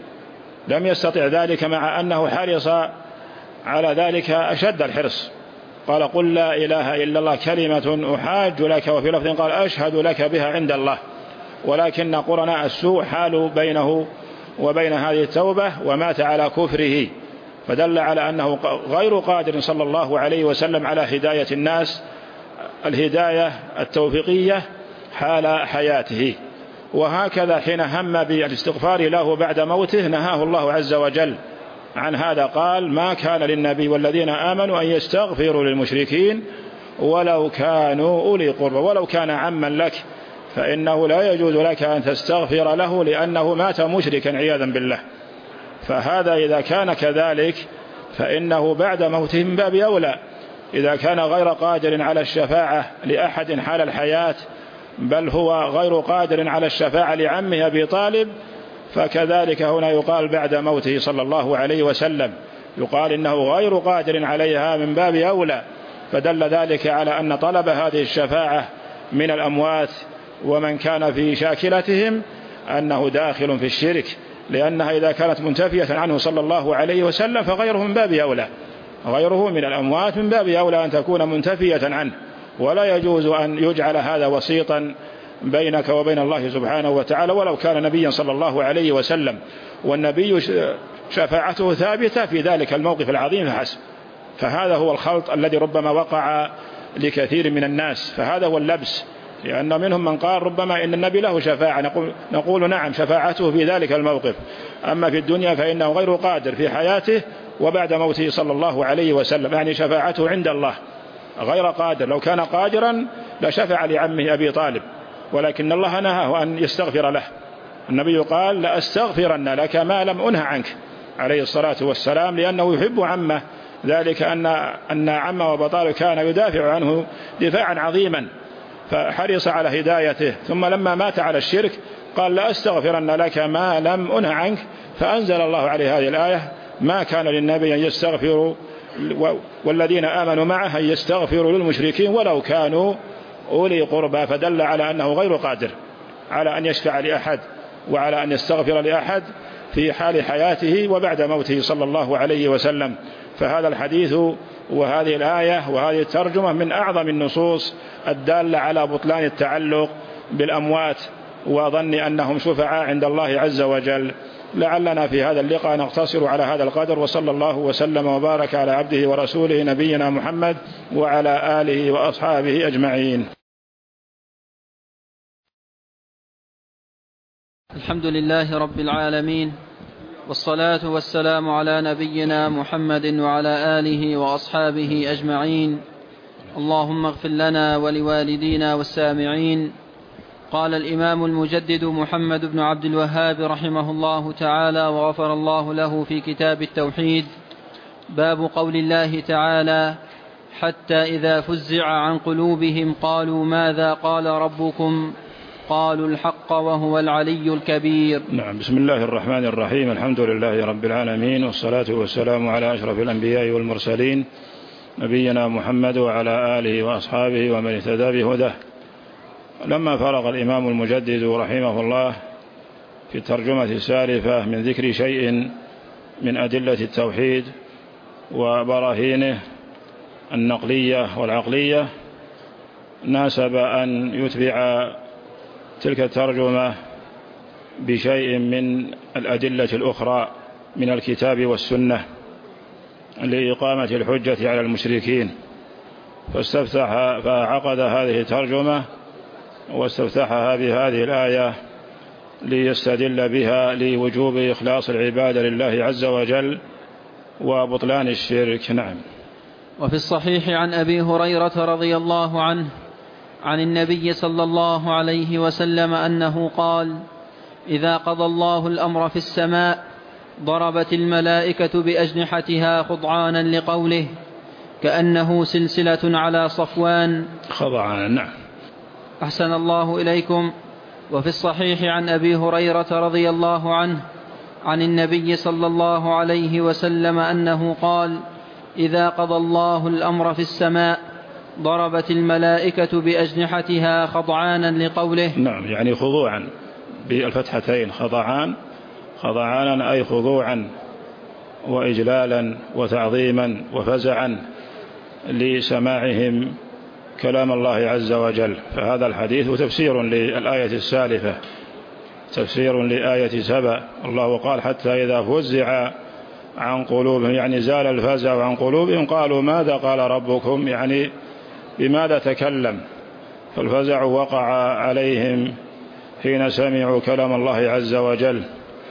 لم يستطع ذلك، مع أنه حرص على ذلك أشد الحرص. قال: قل لا إله إلا الله كلمة أحاج لك، وفي لفظ قال: أشهد لك بها عند الله. ولكن قرناء السوء حالوا بينه وبين هذه التوبة ومات على كفره، فدل على أنه غير قادر صلى الله عليه وسلم على هداية الناس الهداية التوفيقية حال حياته. وهكذا حين هم بالاستغفار له بعد موته نهاه الله عز وجل عن هذا، قال: ما كان للنبي والذين آمنوا أن يستغفروا للمشركين ولو كانوا أولي قربى. ولو كان عما لك فإنه لا يجوز لك أن تستغفر له لأنه مات مشركا عياذا بالله. فهذا إذا كان كذلك فإنه بعد موته من باب أولى، إذا كان غير قادر على الشفاعة لأحد حال الحياة، بل هو غير قادر على الشفاعة لعمه أبي طالب، فكذلك هنا يقال بعد موته صلى الله عليه وسلم، يقال إنه غير قادر عليها من باب أولى. فدل ذلك على أن طلب هذه الشفاعة من الأموات ومن كان في شاكلتهم أنه داخل في الشرك، لأنها إذا كانت منتفية عنه صلى الله عليه وسلم فغيره من باب أولى، غيره من الأموات من باب أولى أن تكون منتفية عنه. ولا يجوز أن يجعل هذا وسيطا بينك وبين الله سبحانه وتعالى ولو كان نبيا صلى الله عليه وسلم، والنبي شفاعته ثابتة في ذلك الموقف العظيم فحسب. فهذا هو الخلط الذي ربما وقع لكثير من الناس، فهذا هو اللبس، لأن منهم من قال ربما إن النبي له شفاعة، نقول, نقول نعم شفاعته في ذلك الموقف، أما في الدنيا فإنه غير قادر في حياته وبعد موته صلى الله عليه وسلم، يعني شفاعته عند الله غير قادر. لو كان قادرا لشفع لعمه أبي طالب، ولكن الله نهاه أن يستغفر له. النبي قال: لأستغفرن لك ما لم أنه عنك عليه الصلاة والسلام، لأنه يحب عمه، ذلك أن أن عمه أبا طالب كان يدافع عنه دفاعا عظيما، فحرص على هدايته. ثم لما مات على الشرك قال: لأستغفرن لك ما لم أنه عنك، فأنزل الله عليه هذه الآية: ما كان للنبي أن يستغفروا والذين آمنوا معه أن يستغفروا للمشركين ولو كانوا أولي قربى. فدل على أنه غير قادر على أن يشفع لأحد وعلى أن يستغفر لأحد، في حال حياته وبعد موته صلى الله عليه وسلم. فهذا الحديث وهذه الآية وهذه الترجمة من أعظم النصوص الدالة على بطلان التعلق بالأموات وظن أنهم شفعاء عند الله عز وجل. لعلنا في هذا اللقاء نقتصر على هذا القدر، وصلى الله وسلم وبارك على عبده ورسوله نبينا محمد وعلى آله وأصحابه أجمعين. الحمد لله رب العالمين، والصلاة والسلام على نبينا محمد وعلى آله وأصحابه أجمعين. اللهم اغفر لنا ولوالدينا والسامعين. قال الإمام المجدد محمد بن عبد الوهاب رحمه الله تعالى وغفر الله له في كتاب التوحيد: باب قول الله تعالى: حتى إذا فزع عن قلوبهم قالوا ماذا قال ربكم قالوا الحق وهو العلي الكبير. نعم. بسم الله الرحمن الرحيم. الحمد لله رب العالمين، والصلاة والسلام على أشرف الأنبياء والمرسلين نبينا محمد وعلى آله وأصحابه ومن اهتدى بهداه. لما فرغ الإمام المجدد رحمه الله في الترجمة السالفة من ذكر شيء من أدلة التوحيد وبراهينه النقلية والعقلية، ناسب أن يتبع تلك الترجمة بشيء من الأدلة الأخرى من الكتاب والسنة لإقامة الحجة على المشركين، فاستفتح فعقد هذه الترجمة واستفتحها بهذه الآية ليستدل بها لوجوب إخلاص العبادة لله عز وجل وبطلان الشرك. نعم. وفي الصحيح عن أبي هريرة رضي الله عنه عن النبي صلى الله عليه وسلم أنه قال: إذا قضى الله الأمر في السماء ضربت الملائكة بأجنحتها خضعانا لقوله كأنه سلسلة على صفوان. خضعانا. نعم. أحسن الله إليكم. وفي الصحيح عن أبي هريرة رضي الله عنه عن النبي صلى الله عليه وسلم أنه قال: إذا قضى الله الأمر في السماء ضربت الملائكة بأجنحتها خضعانا لقوله. نعم، يعني خضوعا بالفتحتين، خضعان خضعانا أي خضوعا وإجلالا وتعظيما وفزعا لسماعهم كلام الله عز وجل. فهذا الحديث تفسير للآية السالفة، تفسير لآية سبأ. الله قال: حتى إذا فزع عن قلوبهم، يعني زال الفزع عن قلوبهم، قالوا ماذا قال ربكم، يعني بماذا تكلم. فالفزع وقع عليهم حين سمعوا كلام الله عز وجل.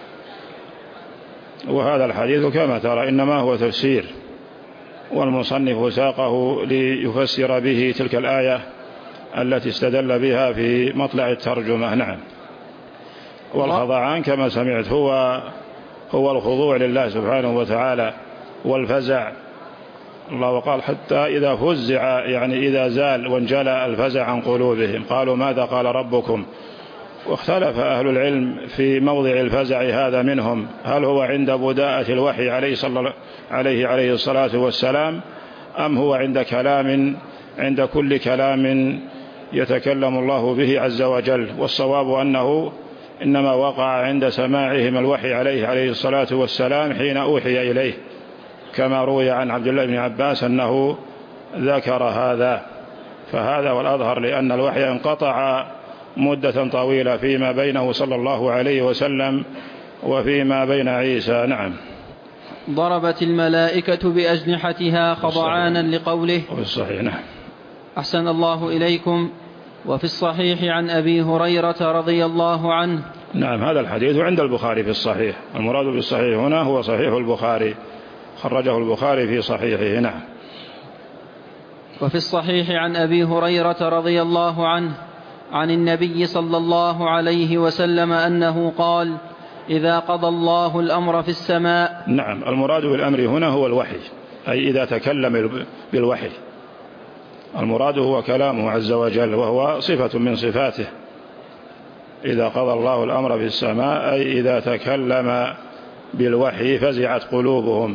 وهذا الحديث كما ترى إنما هو تفسير، والمصنف ساقه ليفسر به تلك الآية التي استدل بها في مطلع الترجمة. نعم. والخضعان كما سمعت هو هو الخضوع لله سبحانه وتعالى والفزع. الله قال: حتى إذا فزع، يعني إذا زال وانجلى الفزع عن قلوبهم قالوا ماذا قال ربكم. واختلف أهل العلم في موضع الفزع هذا منهم، هل هو عند بداءة الوحي عليه, صلى عليه عليه الصلاة والسلام، أم هو عند كلام عند كل كلام يتكلم الله به عز وجل. والصواب أنه إنما وقع عند سماعهم الوحي عليه عليه الصلاة والسلام حين أوحي إليه، كما روي عن عبد الله بن عباس أنه ذكر هذا. فهذا والأظهر، لأن الوحي انقطع مدة طويلة فيما بينه صلى الله عليه وسلم وفيما بين عيسى. نعم. ضربت الملائكة بأجنحتها خضعانا لقوله. وفي الصحيح. نعم. أحسن الله إليكم. وفي الصحيح عن أبي هريرة رضي الله عنه. نعم. هذا الحديث عند البخاري في الصحيح، المراد بالصحيح هنا هو صحيح البخاري، خرجه البخاري في صحيحه. نعم. وفي الصحيح عن أبي هريرة رضي الله عنه عن النبي صلى الله عليه وسلم أنه قال: إذا قضى الله الأمر في السماء. نعم. المراد بالأمر هنا هو الوحي، أي إذا تكلم بالوحي. المراد هو كلامه عز وجل، وهو صفة من صفاته. إذا قضى الله الأمر في السماء أي إذا تكلم بالوحي فزعت قلوبهم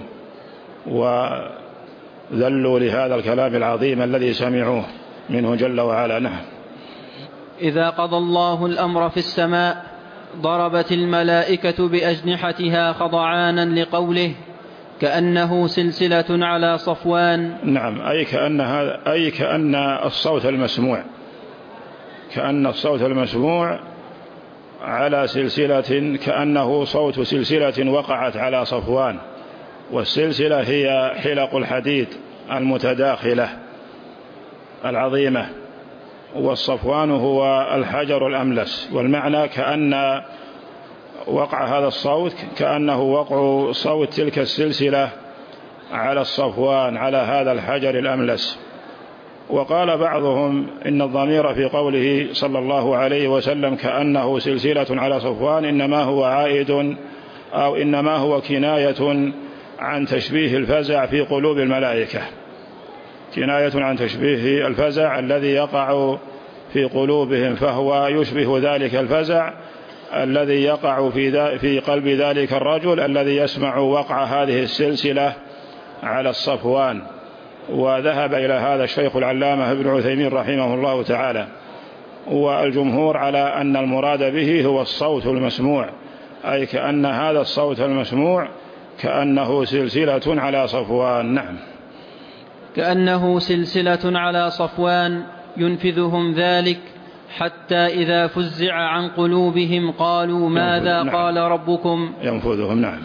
وذلوا لهذا الكلام العظيم الذي سمعوه منه جل وعلا. نعم. إذا قضى الله الأمر في السماء ضربت الملائكة بأجنحتها خضعانا لقوله كأنه سلسلة على صفوان. نعم، أي كأن, هذا أي كأن الصوت المسموع كأن الصوت المسموع على سلسلة، كأنه صوت سلسلة وقعت على صفوان. والسلسلة هي حلق الحديد المتداخلة العظيمة، والصفوان هو الحجر الأملس. والمعنى كأن وقع هذا الصوت كأنه وقع صوت تلك السلسلة على الصفوان، على هذا الحجر الأملس. وقال بعضهم إن الضمير في قوله صلى الله عليه وسلم كأنه سلسلة على صفوان إنما هو عائد أو إنما هو كناية عن تشبيه الفزع في قلوب الملائكة، كناية عن تشبيه الفزع الذي يقع في قلوبهم، فهو يشبه ذلك الفزع الذي يقع في, في قلب ذلك الرجل الذي يسمع وقع هذه السلسلة على الصفوان. وذهب إلى هذا الشيخ العلامة ابن عثيمين رحمه الله تعالى، والجمهور على أن المراد به هو الصوت المسموع، أي كأن هذا الصوت المسموع كأنه سلسلة على صفوان. نعم، كأنه سلسلة على صفوان ينفذهم ذلك حتى إذا فزع عن قلوبهم قالوا ماذا نعم. قال ربكم. ينفذهم نعم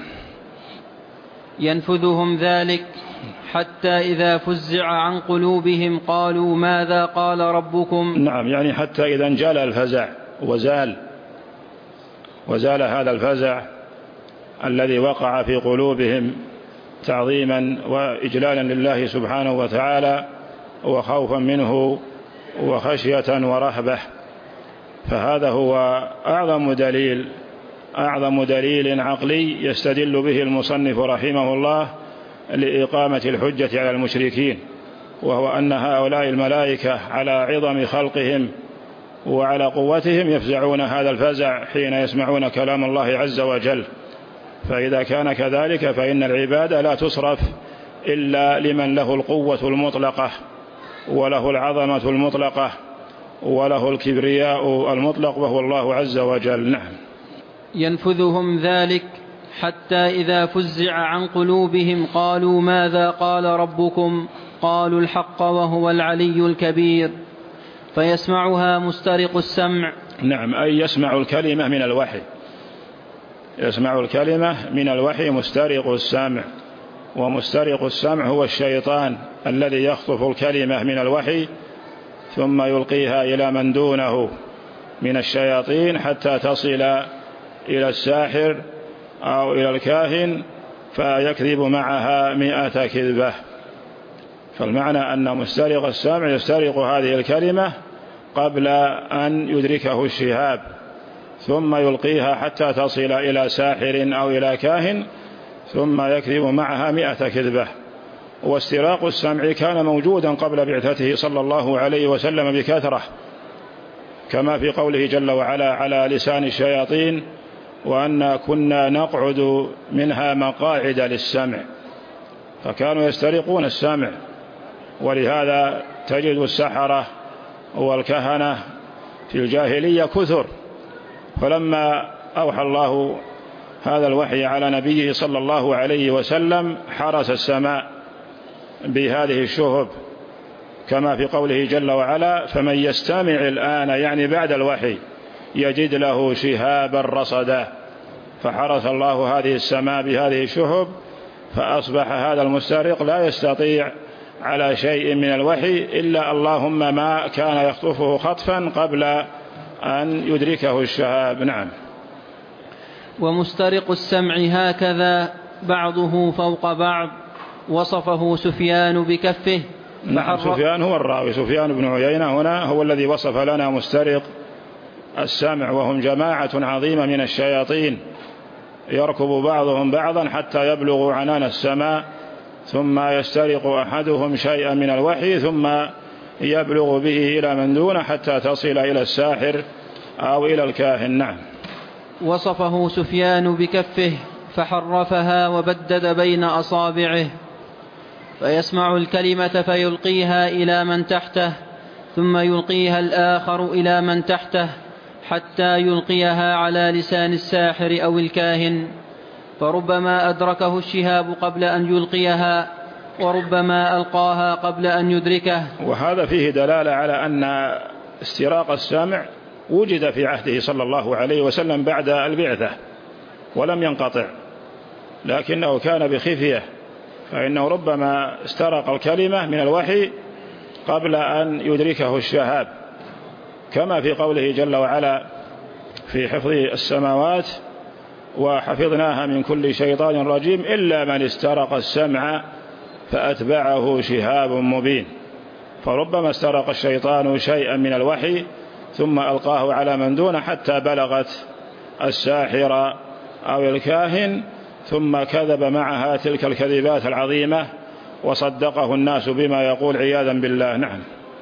ينفذهم ذلك حتى إذا فزع عن قلوبهم قالوا ماذا قال ربكم. نعم، يعني حتى إذا انجلى الفزع وزال وزال هذا الفزع الذي وقع في قلوبهم تعظيما وإجلالا لله سبحانه وتعالى وخوفا منه وخشية ورهبة. فهذا هو أعظم دليل أعظم دليل عقلي يستدل به المصنف رحمه الله لإقامة الحجة على المشركين، وهو أن هؤلاء الملائكة على عظم خلقهم وعلى قوتهم يفزعون هذا الفزع حين يسمعون كلام الله عز وجل. فإذا كان كذلك فإن العبادة لا تصرف إلا لمن له القوة المطلقة وله العظمة المطلقة وله الكبرياء المطلق وهو الله عز وجل. نعم. ينفذهم ذلك حتى إذا فزع عن قلوبهم قالوا ماذا قال ربكم قالوا الحق وهو العلي الكبير فيسمعها مسترق السمع. نعم، أي يسمع الكلمة من الوحي يسمع الكلمة من الوحي مسترق السمع. ومسترق السمع هو الشيطان الذي يخطف الكلمة من الوحي ثم يلقيها إلى من دونه من الشياطين حتى تصل إلى الساحر أو إلى الكاهن فيكذب معها مئة كذبة. فالمعنى أن مسترق السمع يسترق هذه الكلمة قبل أن يدركه الشهاب ثم يلقيها حتى تصل إلى ساحر أو إلى كاهن ثم يكذب معها مئة كذبة. واستراق السمع كان موجودا قبل بعثته صلى الله عليه وسلم بكثرة، كما في قوله جل وعلا على لسان الشياطين وأنا كنا نقعد منها مقاعد للسمع، فكانوا يسترقون السمع. ولهذا تجد السحرة والكهنة في الجاهلية كثر، فلما أوحى الله هذا الوحي على نبيه صلى الله عليه وسلم حرس السماء بهذه الشهب، كما في قوله جل وعلا فمن يستمع الآن يعني بعد الوحي يجد له شهابا رصدا. فحرس الله هذه السماء بهذه الشهب فأصبح هذا المسترق لا يستطيع على شيء من الوحي إلا اللهم ما كان يخطفه خطفا قبل أن يدركه الشهاب. نعم. ومسترق السمع هكذا بعضه فوق بعض وصفه سفيان بكفه. نعم، سفيان هو الراوي، سفيان بن عيينة هنا هو الذي وصف لنا مسترق السمع، وهم جماعة عظيمة من الشياطين يركب بعضهم بعضا حتى يبلغ عنان السماء ثم يسترق أحدهم شيئا من الوحي ثم يبلغ به إلى من دونه حتى تصل إلى الساحر أو إلى الكاهن. نعم. وصفه سفيان بكفه فحرفها وبدد بين أصابعه فيسمع الكلمة فيلقيها إلى من تحته ثم يلقيها الآخر إلى من تحته حتى يلقيها على لسان الساحر أو الكاهن، فربما أدركه الشهاب قبل أن يلقيها، وربما ألقاها قبل أن يدركه. وهذا فيه دلالة على أن استراق السمع وجد في عهده صلى الله عليه وسلم بعد البعثة ولم ينقطع، لكنه كان بخفية، فإنه ربما استرق الكلمة من الوحي قبل أن يدركه الشهاب، كما في قوله جل وعلا في حفظ السماوات وحفظناها من كل شيطان رجيم إلا من استرق السمع فأتبعه شهاب مبين. فربما استرق الشيطان شيئا من الوحي ثم ألقاه على من دونه حتى بلغت الساحر أو الكاهن، ثم كذب معها تلك الكذبات العظيمة وصدقه الناس بما يقول عياذا بالله. نعم.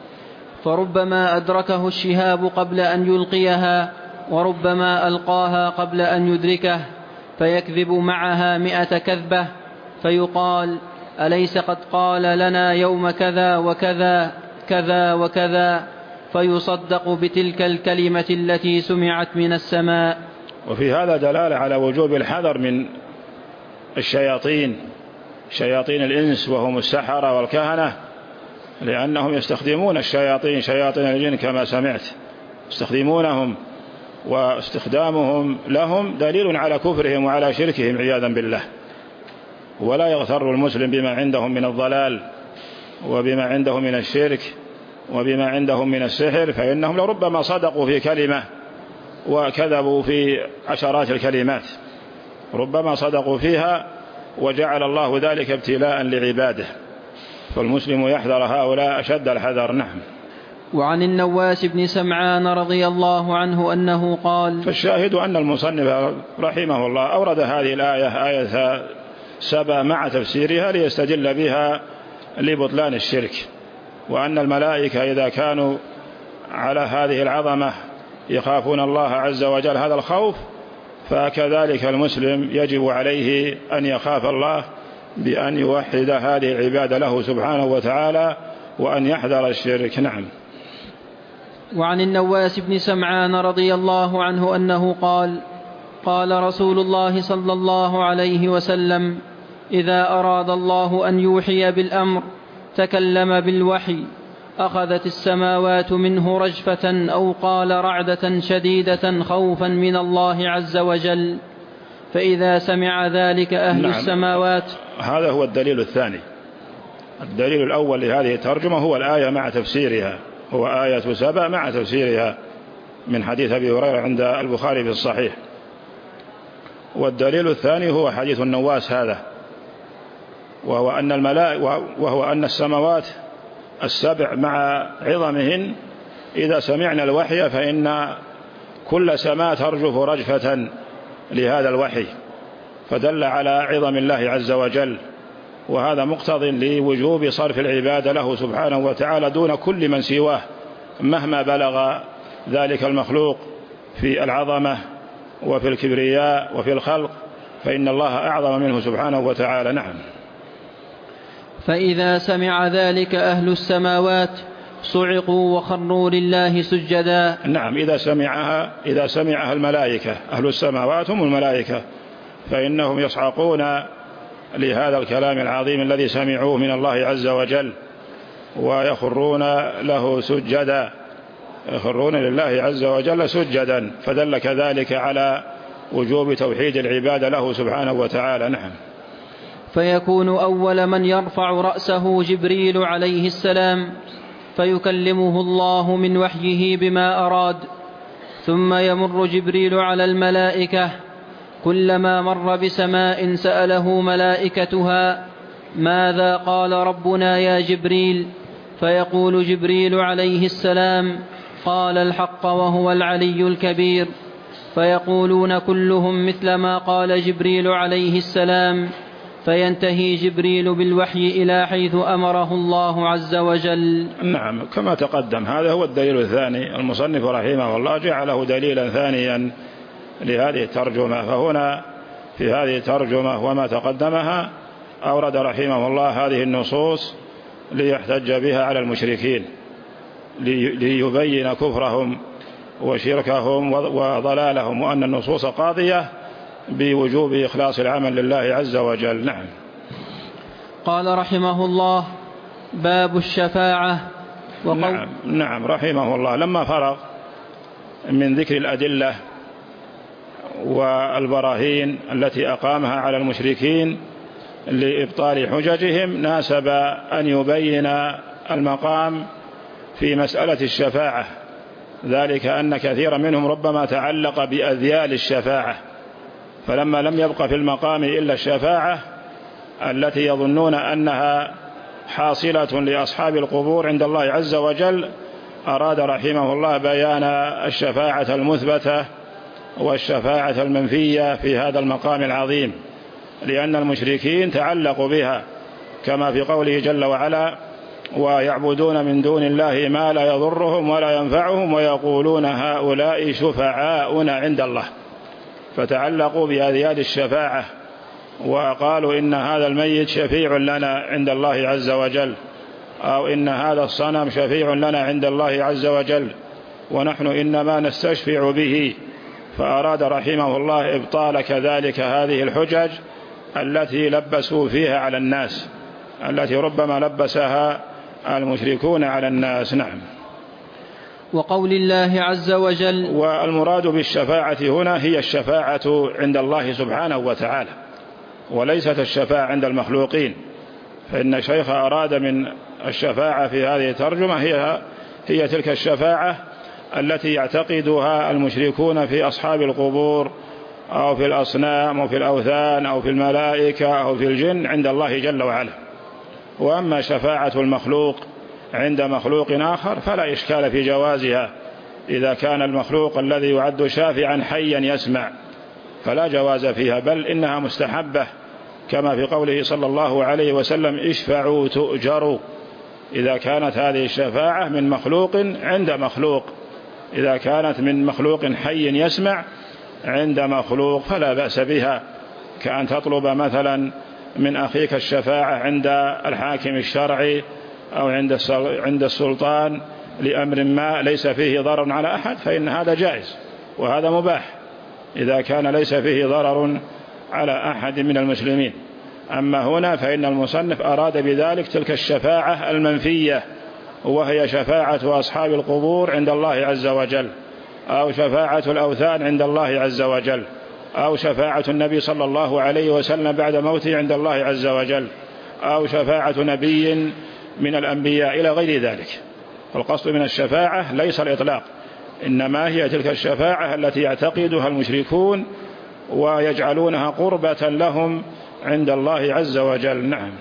فربما أدركه الشهاب قبل أن يلقيها، وربما ألقاها قبل أن يدركه، فيكذب معها مئة كذبة، فيقال: أليس قد قال لنا يوم كذا وكذا كذا وكذا، فيصدق بتلك الكلمة التي سمعت من السماء. وفي هذا دلالة على وجوب الحذر من الشياطين، شياطين الإنس وهم السحرة والكهنة، لأنهم يستخدمون الشياطين شياطين الجن كما سمعت، يستخدمونهم، واستخدامهم لهم دليل على كفرهم وعلى شركهم عياذا بالله. ولا يغتر المسلم بما عندهم من الضلال وبما عندهم من الشرك وبما عندهم من السحر، فإنهم لربما صدقوا في كلمة وكذبوا في عشرات الكلمات، ربما صدقوا فيها وجعل الله ذلك ابتلاء لعباده، فالمسلم يحذر هؤلاء أشد الحذر. نعم. وعن النواس بن سمعان رضي الله عنه أنه قال: فالشاهد أن المصنف رحمه الله أورد هذه الآية آية سبأ مع تفسيرها ليستدل بها لبطلان الشرك، وأن الملائكة إذا كانوا على هذه العظمة يخافون الله عز وجل هذا الخوف، فكذلك المسلم يجب عليه أن يخاف الله بأن يوحد هذه العبادة له سبحانه وتعالى وأن يحذر الشرك. نعم. وعن النواس بن سمعان رضي الله عنه أنه قال: قال رسول الله صلى الله عليه وسلم: إذا أراد الله أن يوحي بالأمر تكلم بالوحي، أخذت السماوات منه رجفة، أو قال رعدة شديدة، خوفا من الله عز وجل، فإذا سمع ذلك أهل نعم. السماوات. هذا هو الدليل الثاني. الدليل الأول لهذه الترجمة هو الآية مع تفسيرها، هو آية سبأ مع تفسيرها من حديث أبي هريرة عند البخاري في الصحيح. والدليل الثاني هو حديث النواس هذا، وهو أن الملائكة وهو أن السماوات السبع مع عظمهن إذا سمعنا الوحي فإن كل سماء ترجف رجفة لهذا الوحي، فدل على عظم الله عز وجل، وهذا مقتض لوجوب صرف العبادة له سبحانه وتعالى دون كل من سواه مهما بلغ ذلك المخلوق في العظمة وفي الكبرياء وفي الخلق، فإن الله أعظم منه سبحانه وتعالى. نعم. فإذا سمع ذلك أهل السماوات صعقوا وخروا لله سجدا. نعم. إذا سمعها إذا سمعها الملائكة، أهل السماوات هم الملائكة، فإنهم يصعقون لهذا الكلام العظيم الذي سمعوه من الله عز وجل، ويخرون له سجدا، يخرون لله عز وجل سجدا، فدل كذلك على وجوب توحيد العبادة له سبحانه وتعالى. نعم. فيكون أول من يرفع رأسه جبريل عليه السلام، فيكلمه الله من وحيه بما أراد، ثم يمر جبريل على الملائكة، كلما مر بسماء سأله ملائكتها: ماذا قال ربنا يا جبريل؟ فيقول جبريل عليه السلام: قال الحق وهو العلي الكبير. فيقولون كلهم مثل ما قال جبريل عليه السلام، فينتهي جبريل بالوحي إلى حيث أمره الله عز وجل. نعم. كما تقدم، هذا هو الدليل الثاني. المصنف رحمه الله جعله دليلا ثانيا لهذه الترجمة، فهنا في هذه الترجمة وما تقدمها أورد رحمه الله هذه النصوص ليحتج بها على المشركين، ليبين كفرهم وشركهم وضلالهم، وأن النصوص قاضية بوجوب إخلاص العمل لله عز وجل. نعم. قال رحمه الله: باب الشفاعة. وقول نعم, نعم رحمه الله لما فرغ من ذكر الأدلة والبراهين التي أقامها على المشركين لإبطال حججهم، ناسب أن يبين المقام في مسألة الشفاعة، ذلك أن كثيرا منهم ربما تعلق بأذيال الشفاعة، فلما لم يبق في المقام إلا الشفاعة التي يظنون أنها حاصلة لأصحاب القبور عند الله عز وجل، أراد رحمه الله بيان الشفاعة المثبتة والشفاعة المنفية في هذا المقام العظيم، لأن المشركين تعلقوا بها، كما في قوله جل وعلا: ويعبدون من دون الله ما لا يضرهم ولا ينفعهم ويقولون هؤلاء شفعاؤنا عند الله، فتعلقوا بأذيال الشفاعة وقالوا إن هذا الميت شفيع لنا عند الله عز وجل، أو إن هذا الصنم شفيع لنا عند الله عز وجل، ونحن إنما نستشفع به. فأراد رحمه الله إبطال كذلك هذه الحجج التي لبسوا فيها على الناس، التي ربما لبسها المشركون على الناس. نعم. وقول الله عز وجل. والمراد بالشفاعة هنا هي الشفاعة عند الله سبحانه وتعالى، وليست الشفاعة عند المخلوقين، فإن الشيخ أراد من الشفاعة في هذه الترجمة هي, هي تلك الشفاعة التي يعتقدها المشركون في أصحاب القبور أو في الأصنام أو في الأوثان أو في الملائكة أو في الجن عند الله جل وعلا. وأما شفاعة المخلوق عند مخلوق آخر فلا إشكال في جوازها، إذا كان المخلوق الذي يعد شافعا حيا يسمع فلا جواز فيها، بل إنها مستحبة، كما في قوله صلى الله عليه وسلم: اشفعوا تؤجروا. إذا كانت هذه الشفاعة من مخلوق عند مخلوق، إذا كانت من مخلوق حي يسمع عند مخلوق فلا بأس بها، كأن تطلب مثلا من أخيك الشفاعة عند الحاكم الشرعي أو عند السلطان لأمر ما ليس فيه ضرر على أحد، فإن هذا جائز وهذا مباح إذا كان ليس فيه ضرر على أحد من المسلمين. أما هنا فإن المصنف أراد بذلك تلك الشفاعة المنفية، وهي شفاعة أصحاب القبور عند الله عز وجل، أو شفاعة الأوثان عند الله عز وجل، أو شفاعة النبي صلى الله عليه وسلم بعد موته عند الله عز وجل، أو شفاعة نبي من الأنبياء إلى غير ذلك. فالقصد من الشفاعة ليس الإطلاق، إنما هي تلك الشفاعة التي يعتقدها المشركون ويجعلونها قربة لهم عند الله عز وجل. نعم.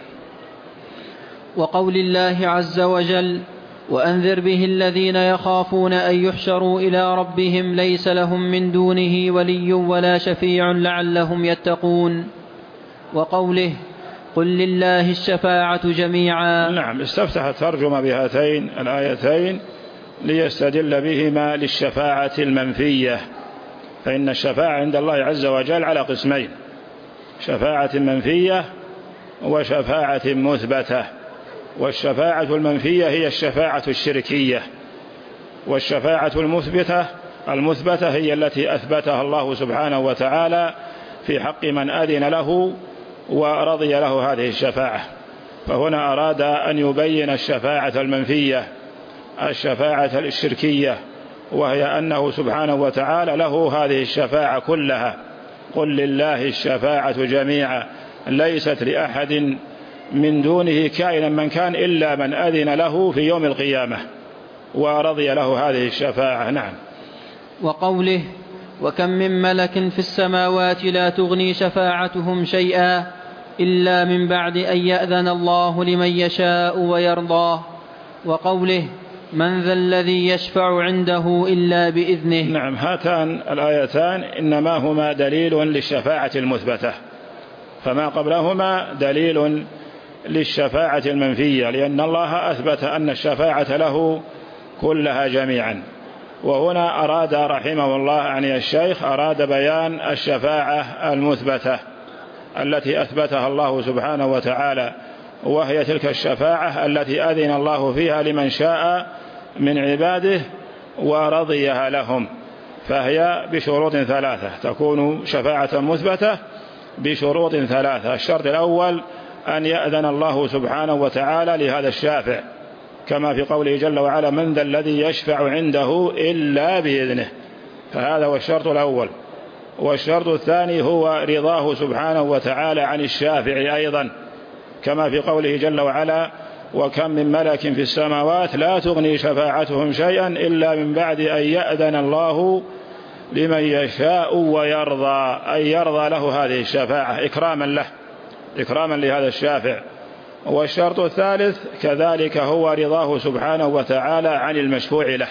وقول الله عز وجل: وأنذر به الذين يخافون أن يحشروا إلى ربهم ليس لهم من دونه ولي ولا شفيع لعلهم يتقون. وقوله: قل لله الشفاعة جميعا. نعم. استفتح الترجمة بهاتين الآيتين ليستدل بهما للشفاعة المنفية، فإن الشفاعة عند الله عز وجل على قسمين: شفاعة منفية وشفاعة مثبتة. والشفاعة المنفية هي الشفاعة الشركية، والشفاعة المثبتة المثبتة هي التي أثبتها الله سبحانه وتعالى في حق من أذن له ورضي له هذه الشفاعة. فهنا أراد أن يبين الشفاعة المنفية، الشفاعة الشركية، وهي أنه سبحانه وتعالى له هذه الشفاعة كلها. قل لله الشفاعة جميعا، ليست لأحد من دونه كائنا من كان إلا من أذن له في يوم القيامة ورضي له هذه الشفاعة. نعم. وقوله: وكم من ملك في السماوات لا تغني شفاعتهم شيئا إلا من بعد أن يأذن الله لمن يشاء ويرضاه. وقوله: من ذا الذي يشفع عنده إلا بإذنه. نعم. هاتان الآيتان إنما هما دليل للشفاعة المثبتة، فما قبلهما دليل للشفاعة المنفية، لأن الله أثبت أن الشفاعة له كلها جميعا. وهنا أراد رحمه الله يعني الشيخ أراد بيان الشفاعة المثبتة التي أثبتها الله سبحانه وتعالى، وهي تلك الشفاعة التي أذن الله فيها لمن شاء من عباده ورضيها لهم، فهي بشروط ثلاثة، تكون شفاعة مثبتة بشروط ثلاثة. الشرط الأول أن يأذن الله سبحانه وتعالى لهذا الشافع، كما في قوله جل وعلا: من ذا الذي يشفع عنده إلا بإذنه، فهذا هو الشرط الأول. والشرط الثاني هو رضاه سبحانه وتعالى عن الشافع أيضا، كما في قوله جل وعلا: وكم من ملك في السماوات لا تغني شفاعتهم شيئا إلا من بعد أن يأذن الله لمن يشاء ويرضى، أن يرضى له هذه الشفاعة إكراما له، إكراما لهذا الشافع. والشرط الثالث كذلك هو رضاه سبحانه وتعالى عن المشفوع له،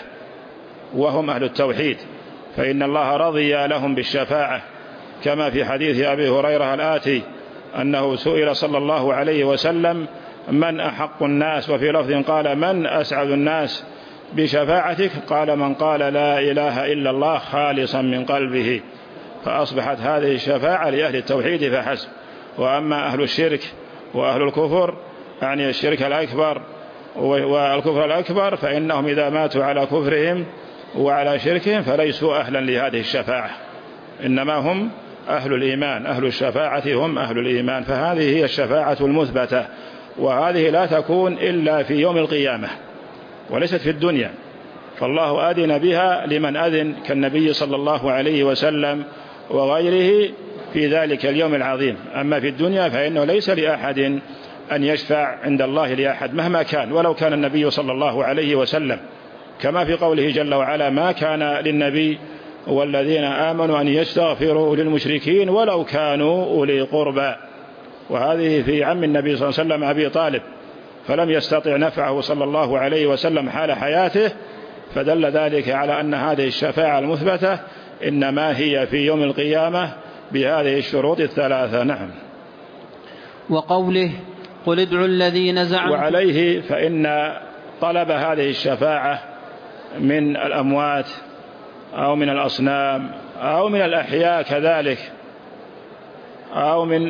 وهم أهل التوحيد، فإن الله رضي لهم بالشفاعة، كما في حديث أبي هريرة الآتي أنه سئل صلى الله عليه وسلم: من أحق الناس؟ وفي لفظ قال: من أسعد الناس بشفاعتك؟ قال: من قال لا إله إلا الله خالصا من قلبه. فأصبحت هذه الشفاعة لأهل التوحيد فحسب. وأما أهل الشرك وأهل الكفر، يعني الشرك الأكبر والكفر الأكبر، فإنهم إذا ماتوا على كفرهم وعلى شركهم فليسوا أهلا لهذه الشفاعة، إنما هم أهل الإيمان، أهل الشفاعة هم أهل الإيمان. فهذه هي الشفاعة المثبتة، وهذه لا تكون إلا في يوم القيامة وليست في الدنيا، فالله أذن بها لمن أذن كالنبي صلى الله عليه وسلم وغيره في ذلك اليوم العظيم. أما في الدنيا فإنه ليس لأحد أن يشفع عند الله لأحد مهما كان، ولو كان النبي صلى الله عليه وسلم، كما في قوله جل وعلا: ما كان للنبي والذين آمنوا أن يستغفروا للمشركين ولو كانوا أولي قربى. وهذه في عم النبي صلى الله عليه وسلم أبي طالب، فلم يستطع نفعه صلى الله عليه وسلم حال حياته، فدل ذلك على أن هذه الشفاعة المثبتة إنما هي في يوم القيامة بهذه الشروط الثلاثة. نعم. وقوله: قل ادعوا الذين زعمتم. وعليه فإن طلب هذه الشفاعة من الأموات أو من الأصنام أو من الأحياء كذلك أو من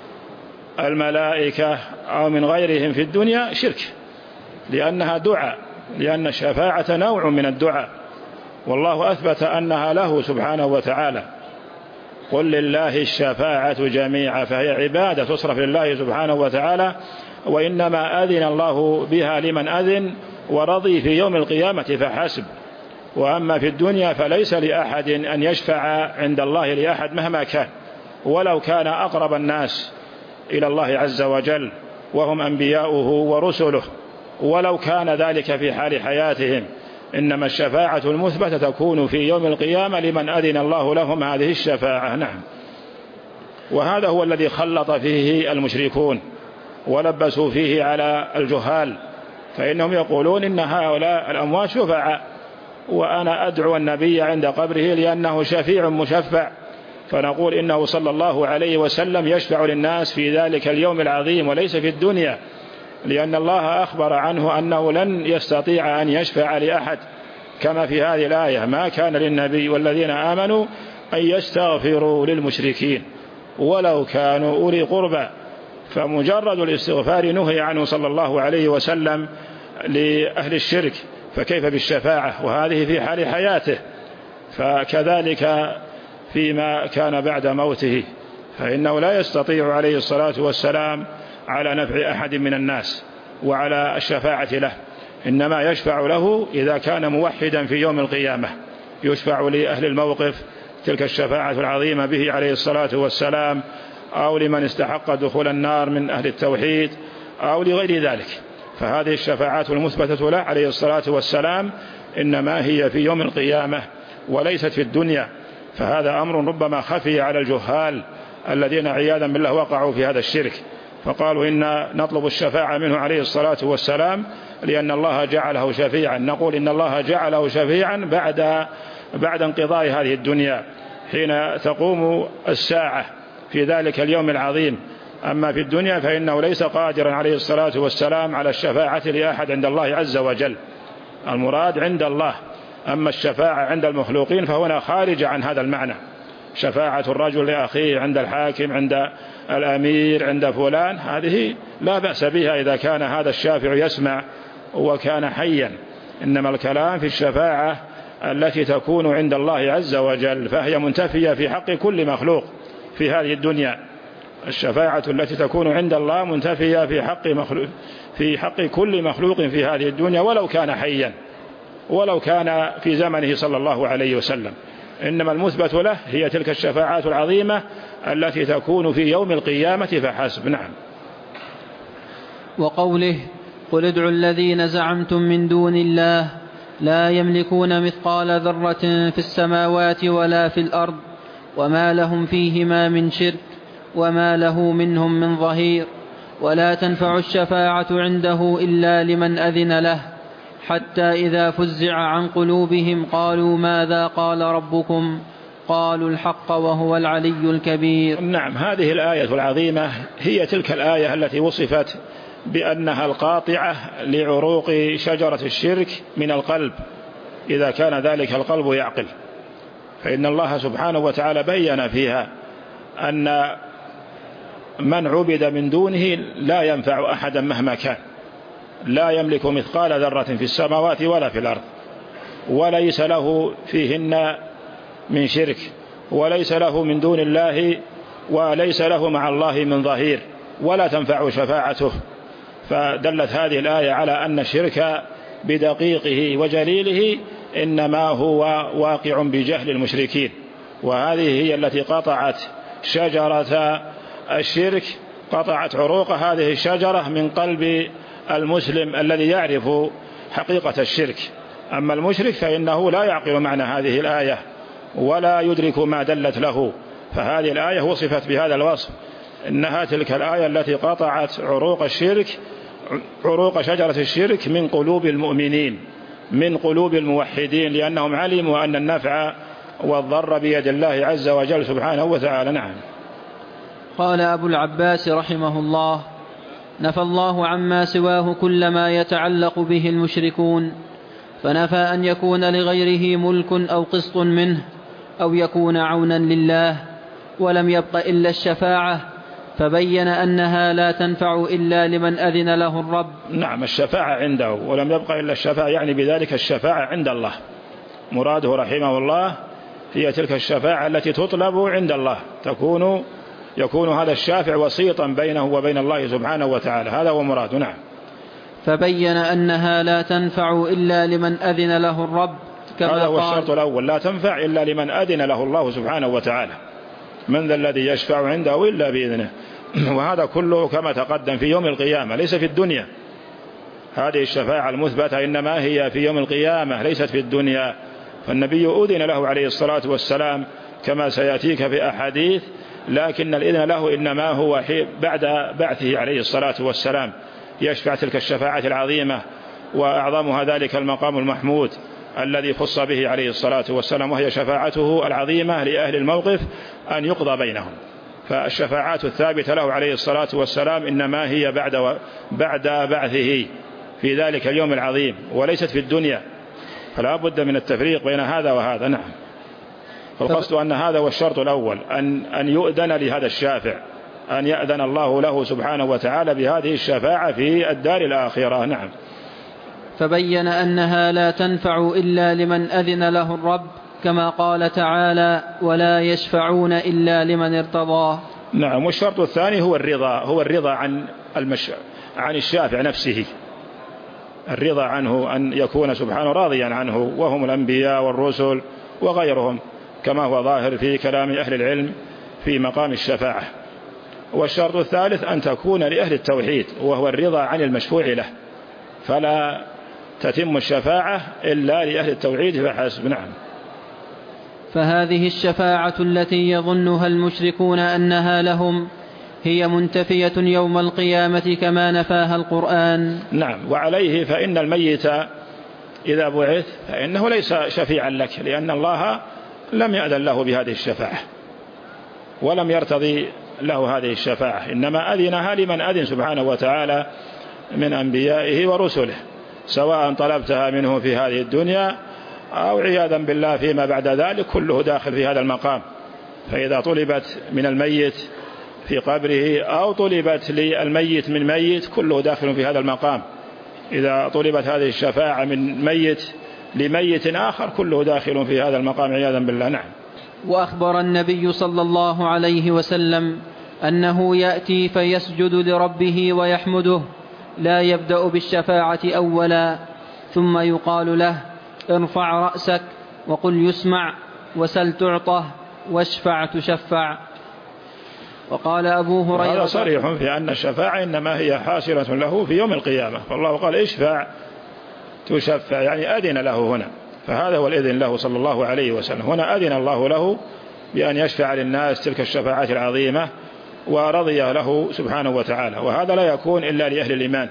الملائكة أو من غيرهم في الدنيا شرك، لأنها دعاء، لأن الشفاعة نوع من الدعاء، والله أثبت أنها له سبحانه وتعالى: قل لله الشفاعة جميعا، فهي عبادة تصرف لله سبحانه وتعالى، وإنما أذن الله بها لمن أذن ورضي في يوم القيامة فحسب. وأما في الدنيا فليس لأحد أن يشفع عند الله لأحد مهما كان، ولو كان أقرب الناس إلى الله عز وجل وهم أنبياؤه ورسله، ولو كان ذلك في حال حياتهم، إنما الشفاعة المثبتة تكون في يوم القيامة لمن أذن الله لهم هذه الشفاعة. نعم. وهذا هو الذي خلط فيه المشركون ولبسوا فيه على الجهال، فإنهم يقولون إن هؤلاء الأموات شفعاء، وأنا أدعو النبي عند قبره لأنه شفيع مشفع، فنقول إنه صلى الله عليه وسلم يشفع للناس في ذلك اليوم العظيم وليس في الدنيا، لأن الله أخبر عنه أنه لن يستطيع أن يشفع لأحد، كما في هذه الآية: ما كان للنبي والذين آمنوا أن يستغفروا للمشركين ولو كانوا أولي قربى. فمجرد الاستغفار نهي عنه صلى الله عليه وسلم لأهل الشرك، فكيف بالشفاعة وهذه في حال حياته؟ فكذلك فيما كان بعد موته، فإنه لا يستطيع عليه الصلاة والسلام على نفع أحد من الناس وعلى الشفاعة له، إنما يشفع له إذا كان موحدا في يوم القيامة، يشفع لأهل الموقف تلك الشفاعة العظيمة به عليه الصلاة والسلام، أو لمن استحق دخول النار من أهل التوحيد أو لغير ذلك. فهذه الشفاعات المثبتة له عليه الصلاة والسلام إنما هي في يوم القيامة وليست في الدنيا، فهذا أمر ربما خفي على الجهال الذين عياذا بالله وقعوا في هذا الشرك، فقالوا إن نطلب الشفاعة منه عليه الصلاة والسلام لأن الله جعله شفيعا. نقول إن الله جعله شفيعا بعد بعد انقضاء هذه الدنيا حين تقوم الساعة في ذلك اليوم العظيم. أما في الدنيا فإنه ليس قادرا عليه الصلاة والسلام على الشفاعة لأحد عند الله عز وجل، المراد عند الله. أما الشفاعة عند المخلوقين فهنا خارج عن هذا المعنى، شفاعة الرجل لأخيه عند الحاكم، عند الأمير، عند فلان، هذه لا بأس بها إذا كان هذا الشافع يسمع وكان حيا، إنما الكلام في الشفاعة التي تكون عند الله عز وجل، فهي منتفية في حق كل مخلوق في هذه الدنيا. الشفاعة التي تكون عند الله منتفية في حق مخلوق في حق كل مخلوق في هذه الدنيا، ولو كان حيا، ولو كان في زمنه صلى الله عليه وسلم. إنما المثبت له هي تلك الشفاعات العظيمة التي تكون في يوم القيامة فحسب. نعم. وقوله: قل ادعوا الذين زعمتم من دون الله لا يملكون مثقال ذرة في السماوات ولا في الأرض وما لهم فيهما من شرك وما له منهم من ظهير ولا تنفع الشفاعة عنده إلا لمن أذن له حتى إذا فزع عن قلوبهم قالوا ماذا قال ربكم قالوا الحق وهو العلي الكبير. نعم، هذه الآية العظيمة هي تلك الآية التي وصفت بأنها القاطعة لعروق شجرة الشرك من القلب إذا كان ذلك القلب يعقل. فإن الله سبحانه وتعالى بيّن فيها أن من عبد من دونه لا ينفع أحدا مهما كان، لا يملك مثقال ذرة في السماوات ولا في الأرض، وليس له فيهن من شرك، وليس له من دون الله وليس له مع الله من ظهير، ولا تنفع شفاعته. فدلت هذه الآية على أن الشرك بدقيقه وجليله إنما هو واقع بجهل المشركين، وهذه هي التي قطعت شجرة الشرك، قطعت عروق هذه الشجرة من قلب المسلم الذي يعرف حقيقة الشرك. أما المشرك فإنه لا يعقل معنى هذه الآية ولا يدرك ما دلت له. فهذه الآية وصفت بهذا الوصف، إنها تلك الآية التي قطعت عروق الشرك، عروق شجرة الشرك من قلوب المؤمنين، من قلوب الموحدين، لأنهم علموا أن النفع والضر بيد الله عز وجل سبحانه وتعالى. نعم. قال أبو العباس رحمه الله: نفى الله عما سواه كل ما يتعلق به المشركون، فنفى أن يكون لغيره ملك أو قسط منه أو يكون عونا لله، ولم يبق إلا الشفاعة، فبين أنها لا تنفع إلا لمن أذن له الرب. نعم، الشفاعة عنده، ولم يبق إلا الشفاعة، يعني بذلك الشفاعة عند الله. مراده رحمه الله هي تلك الشفاعة التي تطلب عند الله، تكون يكون هذا الشافع وسيطا بينه وبين الله سبحانه وتعالى، هذا هو مراده. نعم. فبين أنها لا تنفع إلا لمن أذن له الرب، كما هذا هو قال: الشرط الأول، لا تنفع إلا لمن أذن له الله سبحانه وتعالى. من ذا الذي يشفع عنده إلا بإذنه. وهذا كله كما تقدم في يوم القيامة، ليس في الدنيا. هذه الشفاعة المثبتة إنما هي في يوم القيامة، ليست في الدنيا. فالنبي أذن له عليه الصلاة والسلام كما سيأتيك في أحاديث، لكن الإذن له إنما هو بعد بعثه عليه الصلاة والسلام، يشفع تلك الشفاعة العظيمة، وأعظمها ذلك المقام المحمود الذي خص به عليه الصلاة والسلام، وهي شفاعته العظيمة لأهل الموقف أن يقضى بينهم. فالشفاعات الثابتة له عليه الصلاة والسلام إنما هي بعد بعد بعثه في ذلك اليوم العظيم، وليست في الدنيا. فلا بد من التفريق بين هذا وهذا. نعم. فالقصد أن هذا هو الشرط الأول، أن أن يؤذن لهذا الشافع، أن يأذن الله له سبحانه وتعالى بهذه الشفاعة في الدار الآخرة. نعم. فبين أنها لا تنفع إلا لمن أذن له الرب، كما قال تعالى: ولا يشفعون إلا لمن ارتضى. نعم. والشرط الثاني هو الرضا، هو الرضا عن المش... عن الشافع نفسه، الرضا عنه، أن يكون سبحانه راضيا عنه، وهم الأنبياء والرسل وغيرهم، كما هو ظاهر في كلام أهل العلم في مقام الشفاعة. والشرط الثالث أن تكون لأهل التوحيد، وهو الرضا عن المشفوع له، فلا تتم الشفاعة إلا لأهل التوحيد فحسب. نعم. فهذه الشفاعة التي يظنها المشركون أنها لهم هي منتفية يوم القيامة كما نفاها القرآن. نعم. وعليه فإن الميت إذا بعث فإنه ليس شفيعا لك، لأن الله لم يأذن له بهذه الشفاعة ولم يرتضي له هذه الشفاعة، إنما أذنها لمن أذن سبحانه وتعالى من أنبيائه ورسله، سواء طلبتها منه في هذه الدنيا أو عياذا بالله فيما بعد ذلك، كله داخل في هذا المقام. فإذا طلبت من الميت في قبره أو طلبت للميت من ميت، كله داخل في هذا المقام. إذا طلبت هذه الشفاعة من ميت لميت آخر كله داخل في هذا المقام عياذا بالله. نعم. وأخبر النبي صلى الله عليه وسلم أنه يأتي فيسجد لربه ويحمده، لا يبدأ بالشفاعة أولا، ثم يقال له: ارفع رأسك وقل يسمع، وسل تعطه، واشفع تشفع. وقال أبو هريرة: هذا صريح في أن الشفاعة إنما هي حاصلة له في يوم القيامة، فالله قال: اشفع تشفع، يعني أذن له هنا، فهذا هو الإذن له صلى الله عليه وسلم. هنا أذن الله له بأن يشفع للناس تلك الشفاعات العظيمة، ورضي له سبحانه وتعالى. وهذا لا يكون إلا لأهل الإيمان،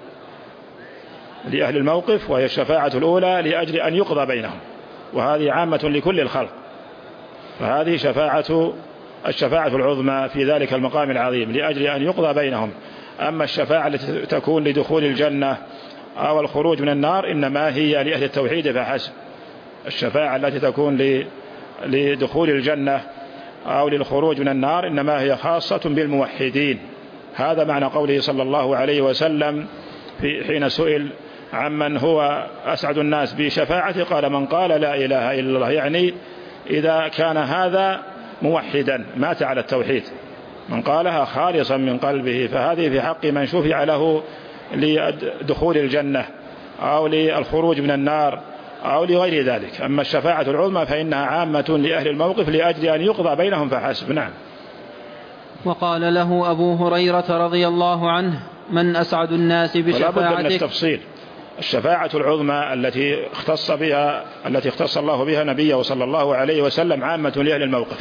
لأهل الموقف، وهي الشفاعة الأولى لأجل أن يقضى بينهم، وهذه عامة لكل الخلق، فهذه شفاعة الشفاعة العظمى في ذلك المقام العظيم لأجل أن يقضى بينهم. أما الشفاعة التي تكون لدخول الجنة أو الخروج من النار إنما هي لأهل التوحيد فحسب. الشفاعة التي تكون لدخول الجنة أو للخروج من النار إنما هي خاصة بالموحدين. هذا معنى قوله صلى الله عليه وسلم في حين سئل عمن هو أسعد الناس بشفاعته قال: من قال لا إله إلا الله، يعني إذا كان هذا موحدا مات على التوحيد، من قالها خالصا من قلبه، فهذه في حق من شفع له لدخول الجنة أو للخروج من النار أو لغير ذلك. أما الشفاعة العظمى فإنها عامة لأهل الموقف لأجل أن يقضى بينهم فحسب. نعم. وقال له أبو هريرة رضي الله عنه: من أسعد الناس بشفاعتك؟ ولا بد من التفصيل. الشفاعة العظمى التي اختص بها التي اختص الله بها نبيه صلى الله عليه وسلم عامة لأهل الموقف،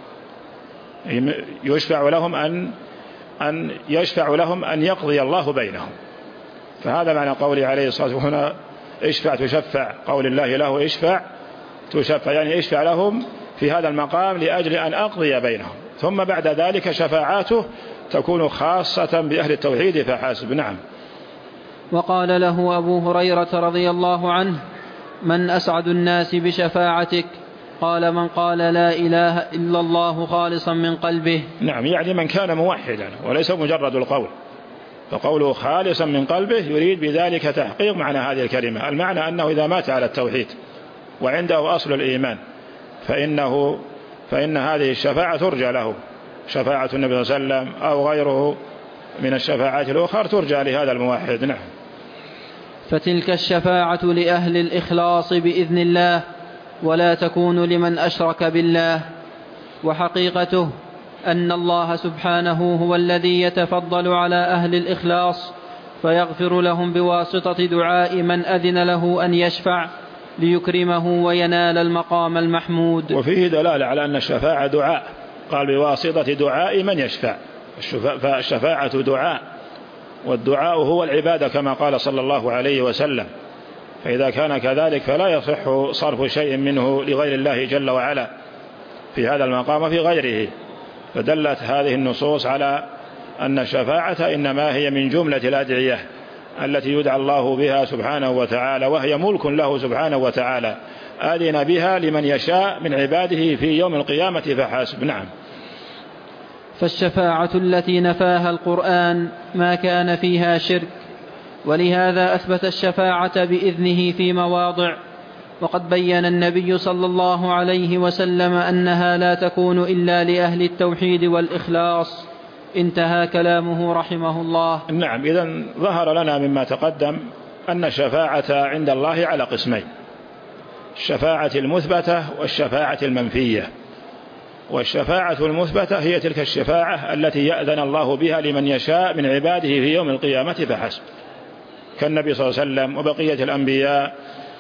يشفع لهم أن أن يشفع لهم أن يقضي الله بينهم. فهذا معنى قوله عليه الصلاة والسلام هنا: اشفع تشفع، قول الله له اشفع تشفع، يعني اشفع لهم في هذا المقام لأجل أن أقضي بينهم، ثم بعد ذلك شفاعاته تكون خاصة بأهل التوحيد فحسب. نعم. وقال له أبو هريرة رضي الله عنه: من أسعد الناس بشفاعتك؟ قال: من قال لا إله إلا الله خالصا من قلبه. نعم، يعني من كان موحدا وليس مجرد القول، فقوله خالصا من قلبه يريد بذلك تحقيق معنى هذه الكلمة. المعنى أنه إذا مات على التوحيد وعنده أصل الإيمان فإنه فإن هذه الشفاعة ترجى له، شفاعة النبي صلى الله عليه وسلم أو غيره من الشفاعات الأخرى ترجى لهذا الموحد. نعم. فتلك الشفاعة لأهل الإخلاص بإذن الله، ولا تكون لمن أشرك بالله. وحقيقته أن الله سبحانه هو الذي يتفضل على أهل الإخلاص فيغفر لهم بواسطة دعاء من أذن له أن يشفع ليكرمه وينال المقام المحمود. وفيه دلالة على أن الشفاعة دعاء، قال بواسطة دعاء من يشفع، فالشفاعة دعاء، والدعاء هو العبادة كما قال صلى الله عليه وسلم، فإذا كان كذلك فلا يصح صرف شيء منه لغير الله جل وعلا في هذا المقام وفي غيره. فدلت هذه النصوص على أن الشفاعة إنما هي من جملة الأدعية التي يدعى الله بها سبحانه وتعالى، وهي ملك له سبحانه وتعالى، آذن بها لمن يشاء من عباده في يوم القيامة فحسب. نعم. فالشفاعة التي نفاها القرآن ما كان فيها شرك، ولهذا أثبت الشفاعة بإذنه في مواضع، وقد بين النبي صلى الله عليه وسلم أنها لا تكون إلا لأهل التوحيد والإخلاص. انتهى كلامه رحمه الله. نعم. إذن ظهر لنا مما تقدم أن الشفاعة عند الله على قسمين: الشفاعة المثبتة والشفاعة المنفية. والشفاعة المثبتة هي تلك الشفاعة التي يأذن الله بها لمن يشاء من عباده في يوم القيامة فحسب، كالنبي صلى الله عليه وسلم وبقية الأنبياء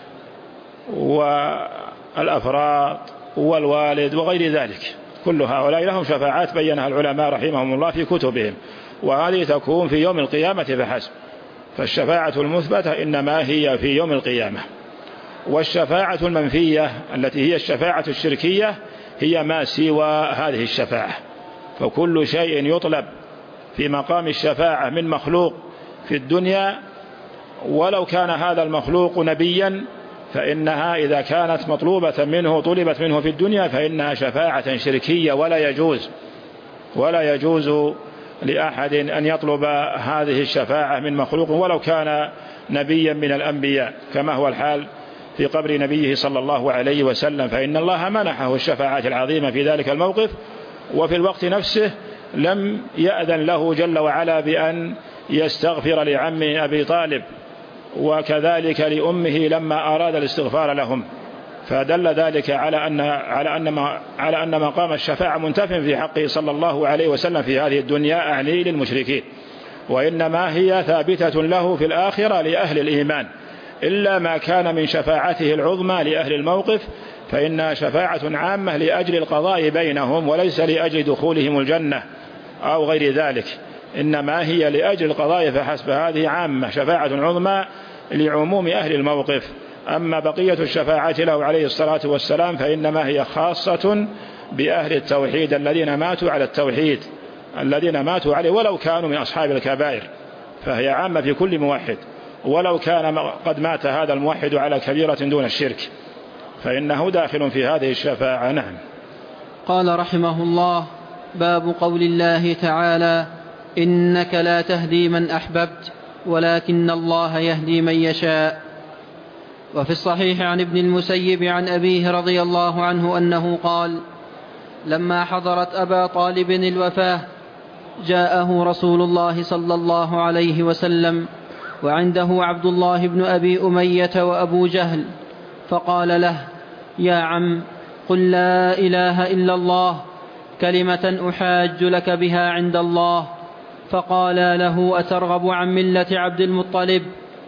والأفراد والوالد وغير ذلك، كل هؤلاء لهم شفاعات بينها العلماء رحمهم الله في كتبهم، وهذه تكون في يوم القيامة فحسب. فالشفاعة المثبتة إنما هي في يوم القيامة. والشفاعة المنفية التي هي الشفاعة الشركية هي ما سوى هذه الشفاعة، فكل شيء يطلب في مقام الشفاعة من مخلوق في الدنيا ولو كان هذا المخلوق نبيا فإنها إذا كانت مطلوبة منه طلبت منه في الدنيا فإنها شفاعة شركية، ولا يجوز ولا يجوز لأحد أن يطلب هذه الشفاعة من مخلوق ولو كان نبيا من الأنبياء، كما هو الحال في قبر نبيه صلى الله عليه وسلم، فإن الله منحه الشفاعات العظيمة في ذلك الموقف، وفي الوقت نفسه لم يأذن له جل وعلا بأن يستغفر لعمه أبي طالب، وكذلك لأمه لما أراد الاستغفار لهم. فدل ذلك على أن على أن على أن مقام الشفاعة منتف في حقه صلى الله عليه وسلم في هذه الدنيا، أعني للمشركين، وإنما هي ثابتة له في الآخرة لأهل الإيمان، إلا ما كان من شفاعته العظمى لأهل الموقف فإنها شفاعة عامة لأجل القضاء بينهم، وليس لأجل دخولهم الجنة أو غير ذلك، إنما هي لأجل القضاء فحسب. هذه عامة شفاعة عظمى لعموم أهل الموقف. أما بقية الشفاعات له عليه الصلاة والسلام فإنما هي خاصة بأهل التوحيد الذين ماتوا على التوحيد، الذين ماتوا عليه ولو كانوا من أصحاب الكبائر، فهي عامة في كل موحد، ولو كان قد مات هذا الموحد على كبيرة دون الشرك فإنه داخل في هذه الشفاعة. نعم. قال رحمه الله: باب قول الله تعالى: إنك لا تهدي من أحببت ولكن الله يهدي من يشاء. وفي الصحيح عن ابن المسيب عن أبيه رضي الله عنه أنه قال: لما حضرت أبا طالب الوفاة جاءه رسول الله صلى الله عليه وسلم وعنده عبد الله بن أبي أمية وأبو جهل، فقال له: يا عم، قل لا إله إلا الله كلمة أحاج لك بها عند الله. فقال له: أترغب عن ملة عبد المطلب؟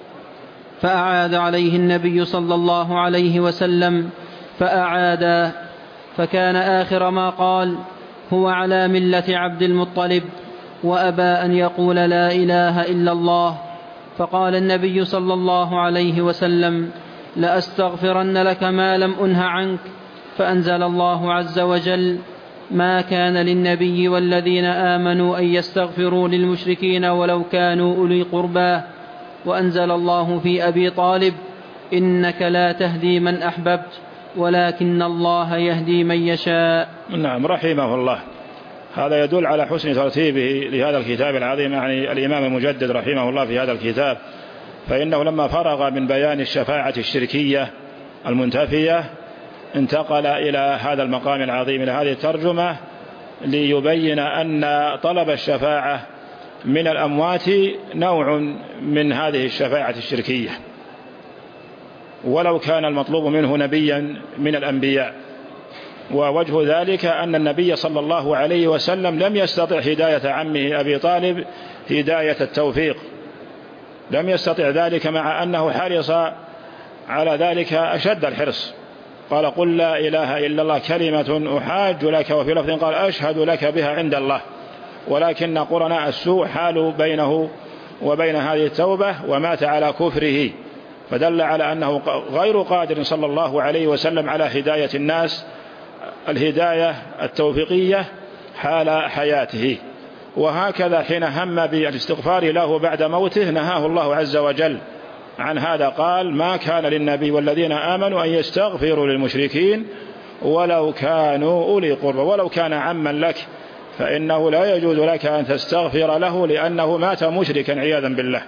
فأعاد عليه النبي صلى الله عليه وسلم فأعاد، فكان آخر ما قال: هو على ملة عبد المطلب، وأبى أن يقول لا إله إلا الله. فقال النبي صلى الله عليه وسلم: لأستغفرن لك ما لم أنه عنك. فأنزل الله عز وجل: ما كان للنبي والذين آمنوا أن يستغفروا للمشركين ولو كانوا أولي قربى. وأنزل الله في أبي طالب: إنك لا تهدي من أحببت ولكن الله يهدي من يشاء. نعم، رحمه الله. هذا يدل على حسن ترتيبه لهذا الكتاب العظيم، يعني الإمام المجدد رحمه الله في هذا الكتاب، فإنه لما فرغ من بيان الشفاعة الشركية المنتفية انتقل إلى هذا المقام العظيم، إلى هذه الترجمة، ليبين أن طلب الشفاعة من الأموات نوع من هذه الشفاعة الشركية، ولو كان المطلوب منه نبيا من الأنبياء. ووجه ذلك أن النبي صلى الله عليه وسلم لم يستطع هداية عمه أبي طالب هداية التوفيق، لم يستطع ذلك، مع أنه حرص على ذلك أشد الحرص. قال: قل لا إله إلا الله كلمة أحاج لك، وفي لفظ قال: أشهد لك بها عند الله. ولكن قرناء السوء حالوا بينه وبين هذه التوبة ومات على كفره، فدل على أنه غير قادر صلى الله عليه وسلم على هداية الناس الهداية التوفيقية حال حياته. وهكذا حين هم بالاستغفار له بعد موته نهاه الله عز وجل عن هذا، قال: ما كان للنبي والذين آمنوا أن يستغفروا للمشركين ولو كانوا أولي قربى. ولو كان عما لك فإنه لا يجوز لك أن تستغفر له لأنه مات مشركا عياذا بالله.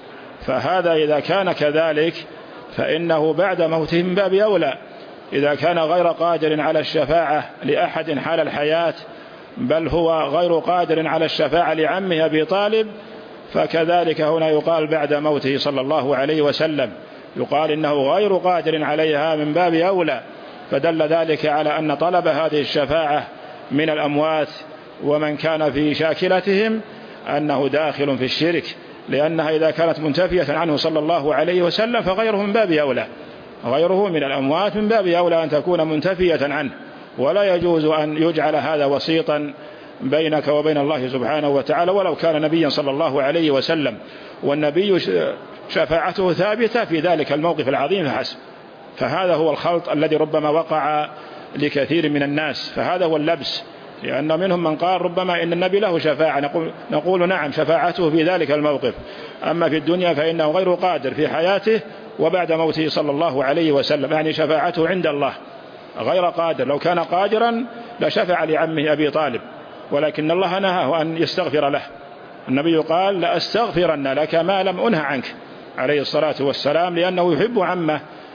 فهذا إذا كان كذلك فإنه بعد موته من باب أولى، إذا كان غير قادر على الشفاعة لأحد حال الحياة، بل هو غير قادر على الشفاعة لعمه أبي طالب، فكذلك هنا يقال بعد موته صلى الله عليه وسلم، يقال إنه غير قادر عليها من باب أولى. فدل ذلك على أن طلب هذه الشفاعة من الأموات ومن كان في شاكلتهم أنه داخل في الشرك، لأنها إذا كانت منتفية عنه صلى الله عليه وسلم فغيره من باب أولى، غيره من الأموات من باب أولى أن تكون منتفية عنه، ولا يجوز أن يجعل هذا وسيطا بينك وبين الله سبحانه وتعالى ولو كان نبيا صلى الله عليه وسلم. والنبي شفاعته ثابتة في ذلك الموقف العظيم فحسب. فهذا هو الخلط الذي ربما وقع لكثير من الناس، فهذا هو اللبس، لأن منهم من قال ربما إن النبي له شفاعة، نقول, نقول نعم شفاعته في ذلك الموقف، أما في الدنيا فإنه غير قادر في حياته وبعد موته صلى الله عليه وسلم، يعني شفاعته عند الله غير قادر. لو كان قادرا لشفع لعمه أبي طالب، ولكن الله نهاه أن يستغفر له. النبي قال: لأستغفرن لك ما لم أنه عنك عليه الصلاة والسلام، لأنه يحب عمه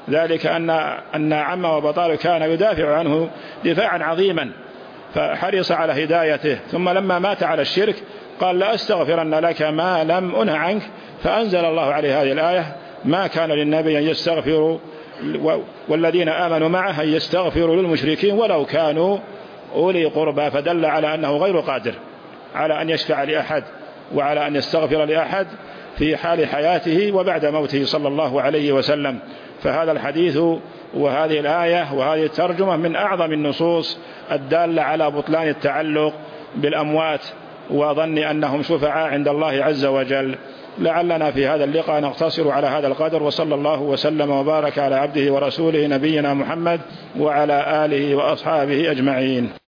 ذلك أن أن عمه أبا طالب كان يدافع عنه دفاعا عظيما، فحرص على هدايته. ثم لما مات على الشرك قال لا أستغفرن لك ما لم أنه عنك، فأنزل الله عليه هذه الآية: ما كان للنبي أن يستغفروا والذين آمنوا معه أن يستغفروا للمشركين ولو كانوا أولي قربى، فدل على أنه غير قادر على أن يشفع لأحد وعلى أن يستغفر لأحد في حال حياته وبعد موته صلى الله عليه وسلم. فهذا الحديث وهذه الآية وهذه الترجمة من أعظم النصوص الدالة على بطلان التعلق بالأموات وظن أنهم شفعاء عند الله عز وجل. لعلنا في هذا اللقاء نقتصر على هذا القدر، وصلى الله وسلم وبارك على عبده ورسوله نبينا محمد وعلى آله وأصحابه أجمعين.